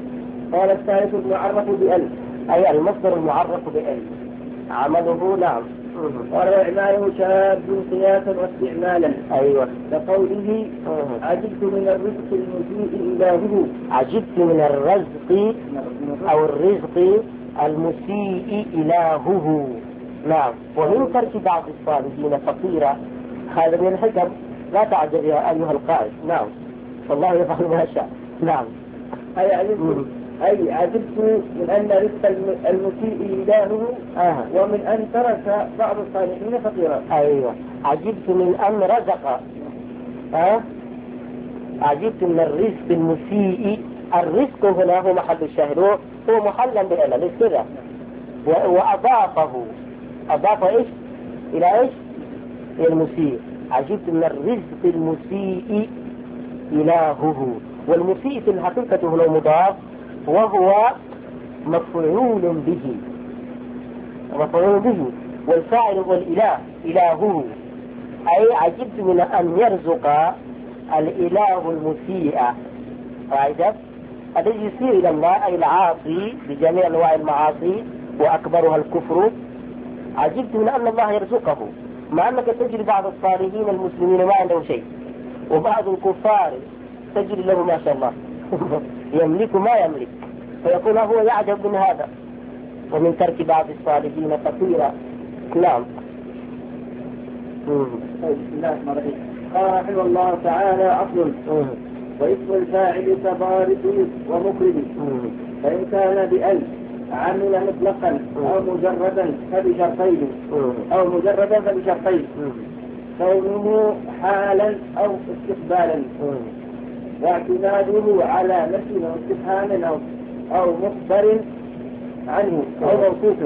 قال الثالث المعرف بأل، أي المصدر المعرف بأل عمله. نعم. قال وإعماله شاذ قياسا واستعمالا. أيوة. كقوله عجبت من الرزق المسيء إلهه. عجبت من الرزق أو الرزق المسيء إلهه. نعم. ومن ترك بعض الصالحين فقيرا، هذا من الحكم، لا تعجب يا أيها القائد. نعم. والله يفعل ما شاء. نعم. أي عجبت أي عجبت من أن رزق المسيء إلهه آه. ومن أن ترك بعض الصالحين فقيرا. أيوة. عجبت من أن رزق آه؟ عجبت من الرزق المسيء. الرزق هنا هو محل الشاهد، هو محلا بألا ليس كذا، وأضافه أضاف إيش إلى إيش إلى المسيء. عجبت من الرزق المسيء إلهه، والمسيء في الحقيقة هنا مضاف وهو مفعول به، مفعول به، والفاعل هو الإله إلهه. أي عجبت من أن يرزق الإله المسيء، عجب الذي يسيء إلى الله أي العاصي بجميع أنواع المعاصي وأكبرها الكفر. عجبت من أن الله يرزقه، مع أنك تجد بعض الصالحين المسلمين ما عندهم شيء، وبعض الكفار تجد له ما شاء الله يملك ما يملك، فيقول هو يعجب من هذا. ومن ترك بعض الصالحين كثيرا. نعم. بسم الله الرحمن الرحيم. قال رحمه الله تعالى أصل واسم الفاعل كبارد ومكرم، فإن كان بأل عمل مطلقا أو مجردا فبشرطين أو مجردا فبشرطين كونه حالا أو استقبالا، واعتماده على نفي أو استفهام أو أو مخبر عنه أو موصوف،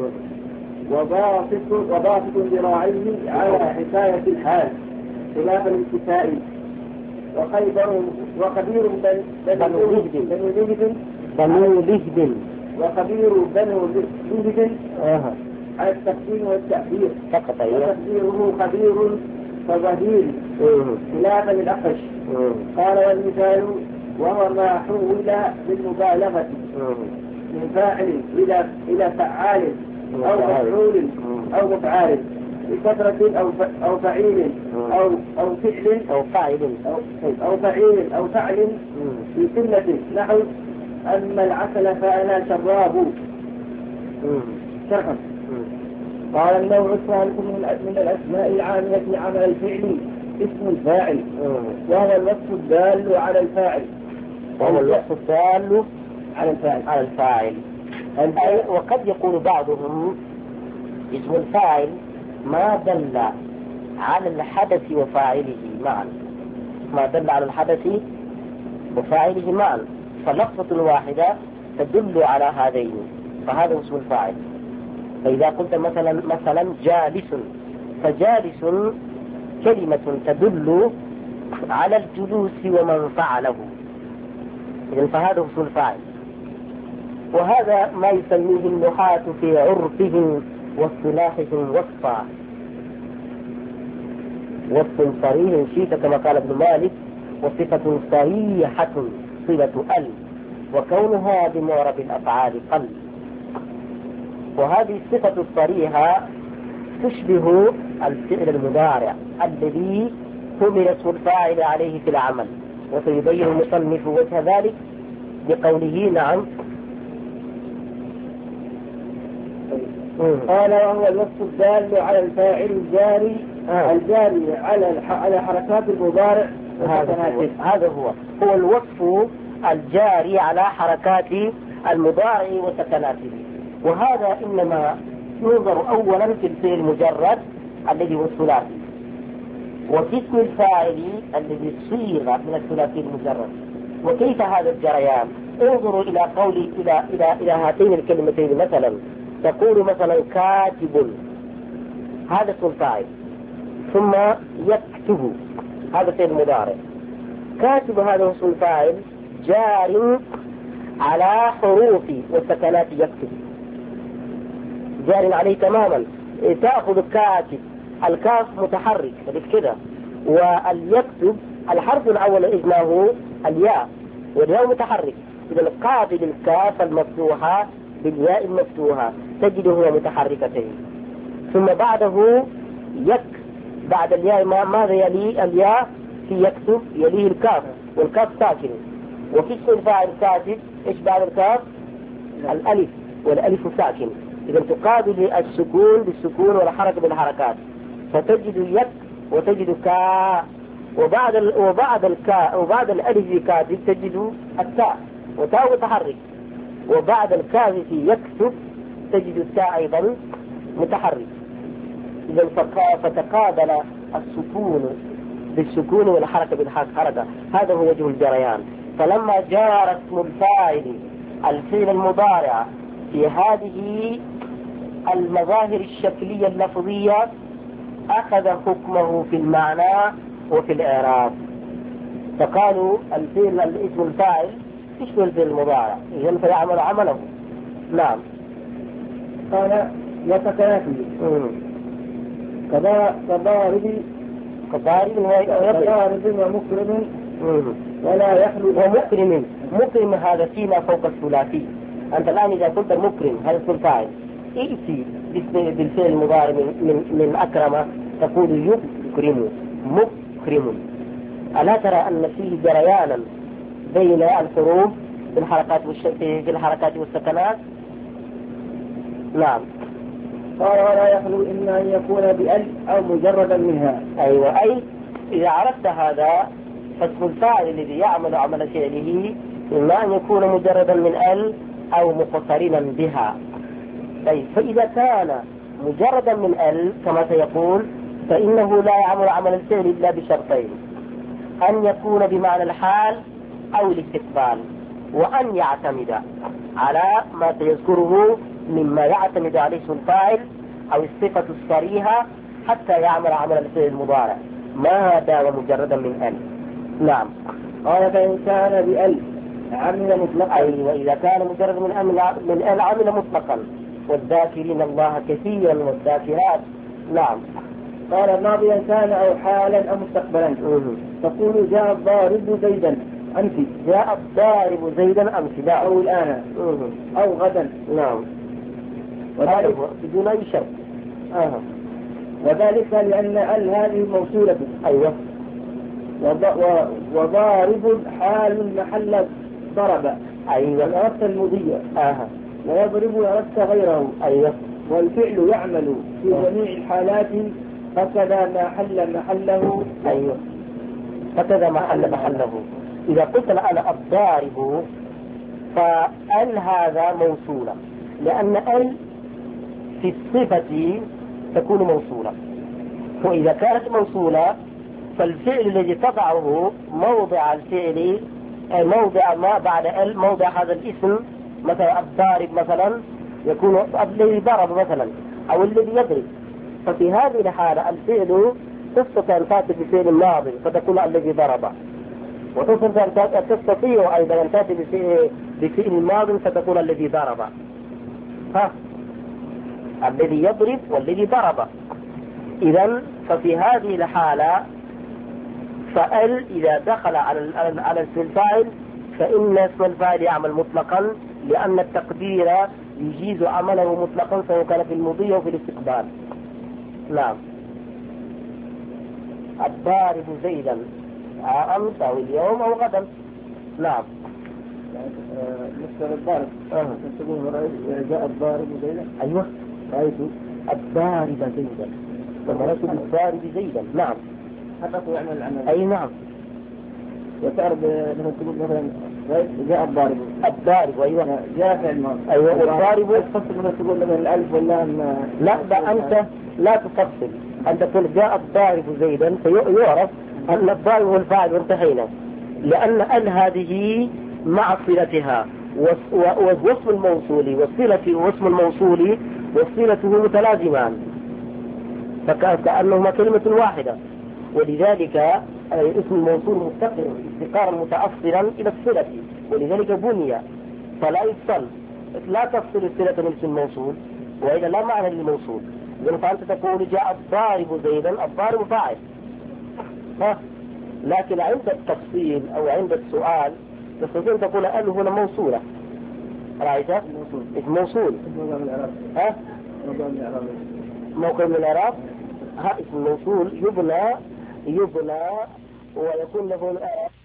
وباسط وباسط ذراعيه على حكاية الحال خلاف الانتفاء. وخيبر وخبير بنو لهب بنو لهب وخبير بنو لهب على التقديم والتأخير فقط. وتقديره خبير فظهير خلافا للأخش. قال والمثال وهو ما حول بالمبالغة من فاعل إلى إلى فعال أو مفعول أو مفعال بكثرة أو أو فعيل أو أو فعل أو فاعل أو أو فعيل أو فعل في سنة، نحو أما العسل فأنا شراب شرحا. قال النوع الثالث من الأسماء العامة عمل الفعل اسم الفاعل، وهو الوصف الدال على الفاعل وهو الوصف الدال على الفاعل على الفاعل. أي وقد يقول بعضهم اسم الفاعل ما دل على الحدث وفاعله معا، ما دل على الحدث وفاعله معا، فلفظة واحدة تدل على هذين، فهذا اسم الفاعل. فإذا قلت مثلا مثلا جالس، فجالس كلمة تدل على الجلوس ومن فعله، إذن فهذا اسم الفاعل. وهذا ما يسميه النحاة في عرفهم واصطلاحهم وصفا، وصف صريح شيك كما قال ابن مالك، وصفة صريحة صلة ال، وكونها بمعرب الأفعال قل. وهذه الصفة الصريحة تشبه الفعل المضارع الذي حمل اسم الفاعل عليه في العمل، وسيبين المصنف وجه ذلك بقوله نعم. قال وهو الوصف الدال على الفاعل الجاري آه. الجاري على على حركات المضارع وسكناته. هذا هو هو الوصف الجاري على حركات المضارع وسكناته. وهذا إنما ينظر أولا في الفعل المجرد الذي هو الثلاثي، وفي اسم الفاعل الذي صيغ من الثلاثي المجرد. وكيف هذا الجريان؟ انظروا إلى قولي إلى إلى إلى هاتين الكلمتين. مثلا تقول مثلا كاتب، هذا اسم الفاعل، ثم يكتب، هذا فعل مضارع. كاتب هذا اسم الفاعل جار على حروف والسكنات يكتب، جار عليه تماما. تأخذ كاتب، الكاف متحرك كذا، واليكتب الحرف الأول اسمه الياء والياء متحرك، إذا قابل الكاف المفتوحة بالياء المفتوحة تجده متحركتين. ثم بعده يك، بعد الياء ماذا يلي الياء في يكتب؟ يليه الكاف، والكاف ساكن. وفي اسم الفاعل كاتب ايش بعد الكاف؟ الألف، والألف ساكن. إذا تقابل السكون بالسكون والحركة بالحركات، فتجد يك وتجد كا، وبعد ال... وبعد الكاء وبعد الألف كاتب تجد التاء، وتاء متحرك. وبعد الكاف في يكتب تجد التاء أيضا متحرك. إذا فتقابل السكون بالسكون والحركة بالحركة، هذا هو وجه الجريان. فلما جار اسم الفاعل الفعل المضارع في هذه المظاهر الشكلية اللفظية أخذ حكمه في المعنى وفي الإعراب. فقالوا الفعل الاسم الفاعل يشمل الفعل المضارع، إذن فيعمل عمله. نعم. قال يتكافي كضارب كضارب ومكرم ولا يخلو. ومكرم، مكرم هذا فيما فوق الثلاثي. أنت الآن إذا قلت مكرم هذا اسم الفاعل، ائتي بالفعل المضارع من, من أكرم تقول يكرم، مكرم. ألا ترى أن فيه جريانا بين الحروف في الحركات في الحركات والسكنات؟ نعم. قال ولا يخلو إما أن يكون بأل أو مجردا منها. أيوة، أي إذا عرفت هذا فاسم الفاعل الذي يعمل عمل فعله إما أن يكون مجردا من ال أو مقترنا بها. طيب، فإذا كان مجردا من ال كما سيقول فإنه لا يعمل عمل الفعل إلا بشرطين: أن يكون بمعنى الحال أو الاستقبال، وأن يعتمد على ما سيذكره مما يعتمد عليه اسم الفاعل أو الصفة الصريحة حتى يعمل عمل الفعل المضارع، ما دام مجردا من ال. نعم. قال فإن كان بأل عمل مطلقا. أي وإذا كان مجرد من ال من ال عمل مطلقا، والذاكرين الله كثيرا والذاكرات. نعم. قال ماضيا كان أو حالا أو مستقبلا. تقول جاء الضارب زيدا أمس، جاء الضارب زيدا أمس، لا أو الآن أو غدا. نعم. وذلك بدون أي شرط. آه. وذلك لأن ال هذه موصولة. أيوة. وضارب حال محل ضرب. أيوة. الأردت المضية. آه. ويضرب أردت غيره. أيوة. والفعل يعمل في جميع الحالات هكذا ما حل محله. أيوة. هكذا ما حل محله. إذا قلت أنا الضارب فال هذا موصولة، لأن ال في الصفة تكون موصولة، وإذا كانت موصولة فالفعل الذي تضعه موضع الفعل موضع ما بعد ال، موضع هذا الاسم، مثلا الضارب مثلا يكون الذي ضرب مثلا أو الذي يضرب. ففي هذه الحالة الفعل تستطيع أن تأتي بفعل ماضي فتكون الذي ضرب، وتستطيع أن تستطيع أيضا أن تأتي بفعل ماضي فتكون الذي ضرب. ها، الذي يضرب والذي ضرب. إذن ففي هذه الحالة فال إذا دخل على على اسم الفاعل فإن اسم الفاعل يعمل مطلقا، لأن التقدير يجيز عمله مطلقا سواء كان في المضي وفي الاستقبال. نعم. الضارب زيدا أمس أو اليوم أو غدا. نعم. مستر الضارب. آه. جاء الضارب زيدا. أيوة. رأيت الضارب زيدا ومرت بالضارب زيدا. نعم. حتى يعمل العمل. أي نعم. وتعرف لما تقول مثلا جاء الضارب. الضارب أيوة. جاء فعل ماضي. أيوة. الضارب تفصل لما تقول مثلا الألف واللام. لا، ده أنت لا تفصل. أنت تقول جاء الضارب زيدا فيعرف أن الضارب والفاعل وانتهينا، لأن ال هذه مع صلتها واسم الموصول والصلة واسم الموصول وصلته متلازمان، فكأنهما كلمة واحدة. ولذلك اسم الموصول مستقر استقرارا متأصلا إلى الصلة، ولذلك بني فلا يفصل. لا تفصل الصلة من اسم الموصول وإذا لا معنى للموصول. فأنت تقول جاء الضارب زيدا، الضارب فاعل. ها، لكن عند التفصيل أو عند السؤال تستطيع أن تقول ال هنا موصولة. رأيت؟ اسم موصول. ها؟ موقع من الإعراب. ها اسم موصول يبنى يبنى ويكون له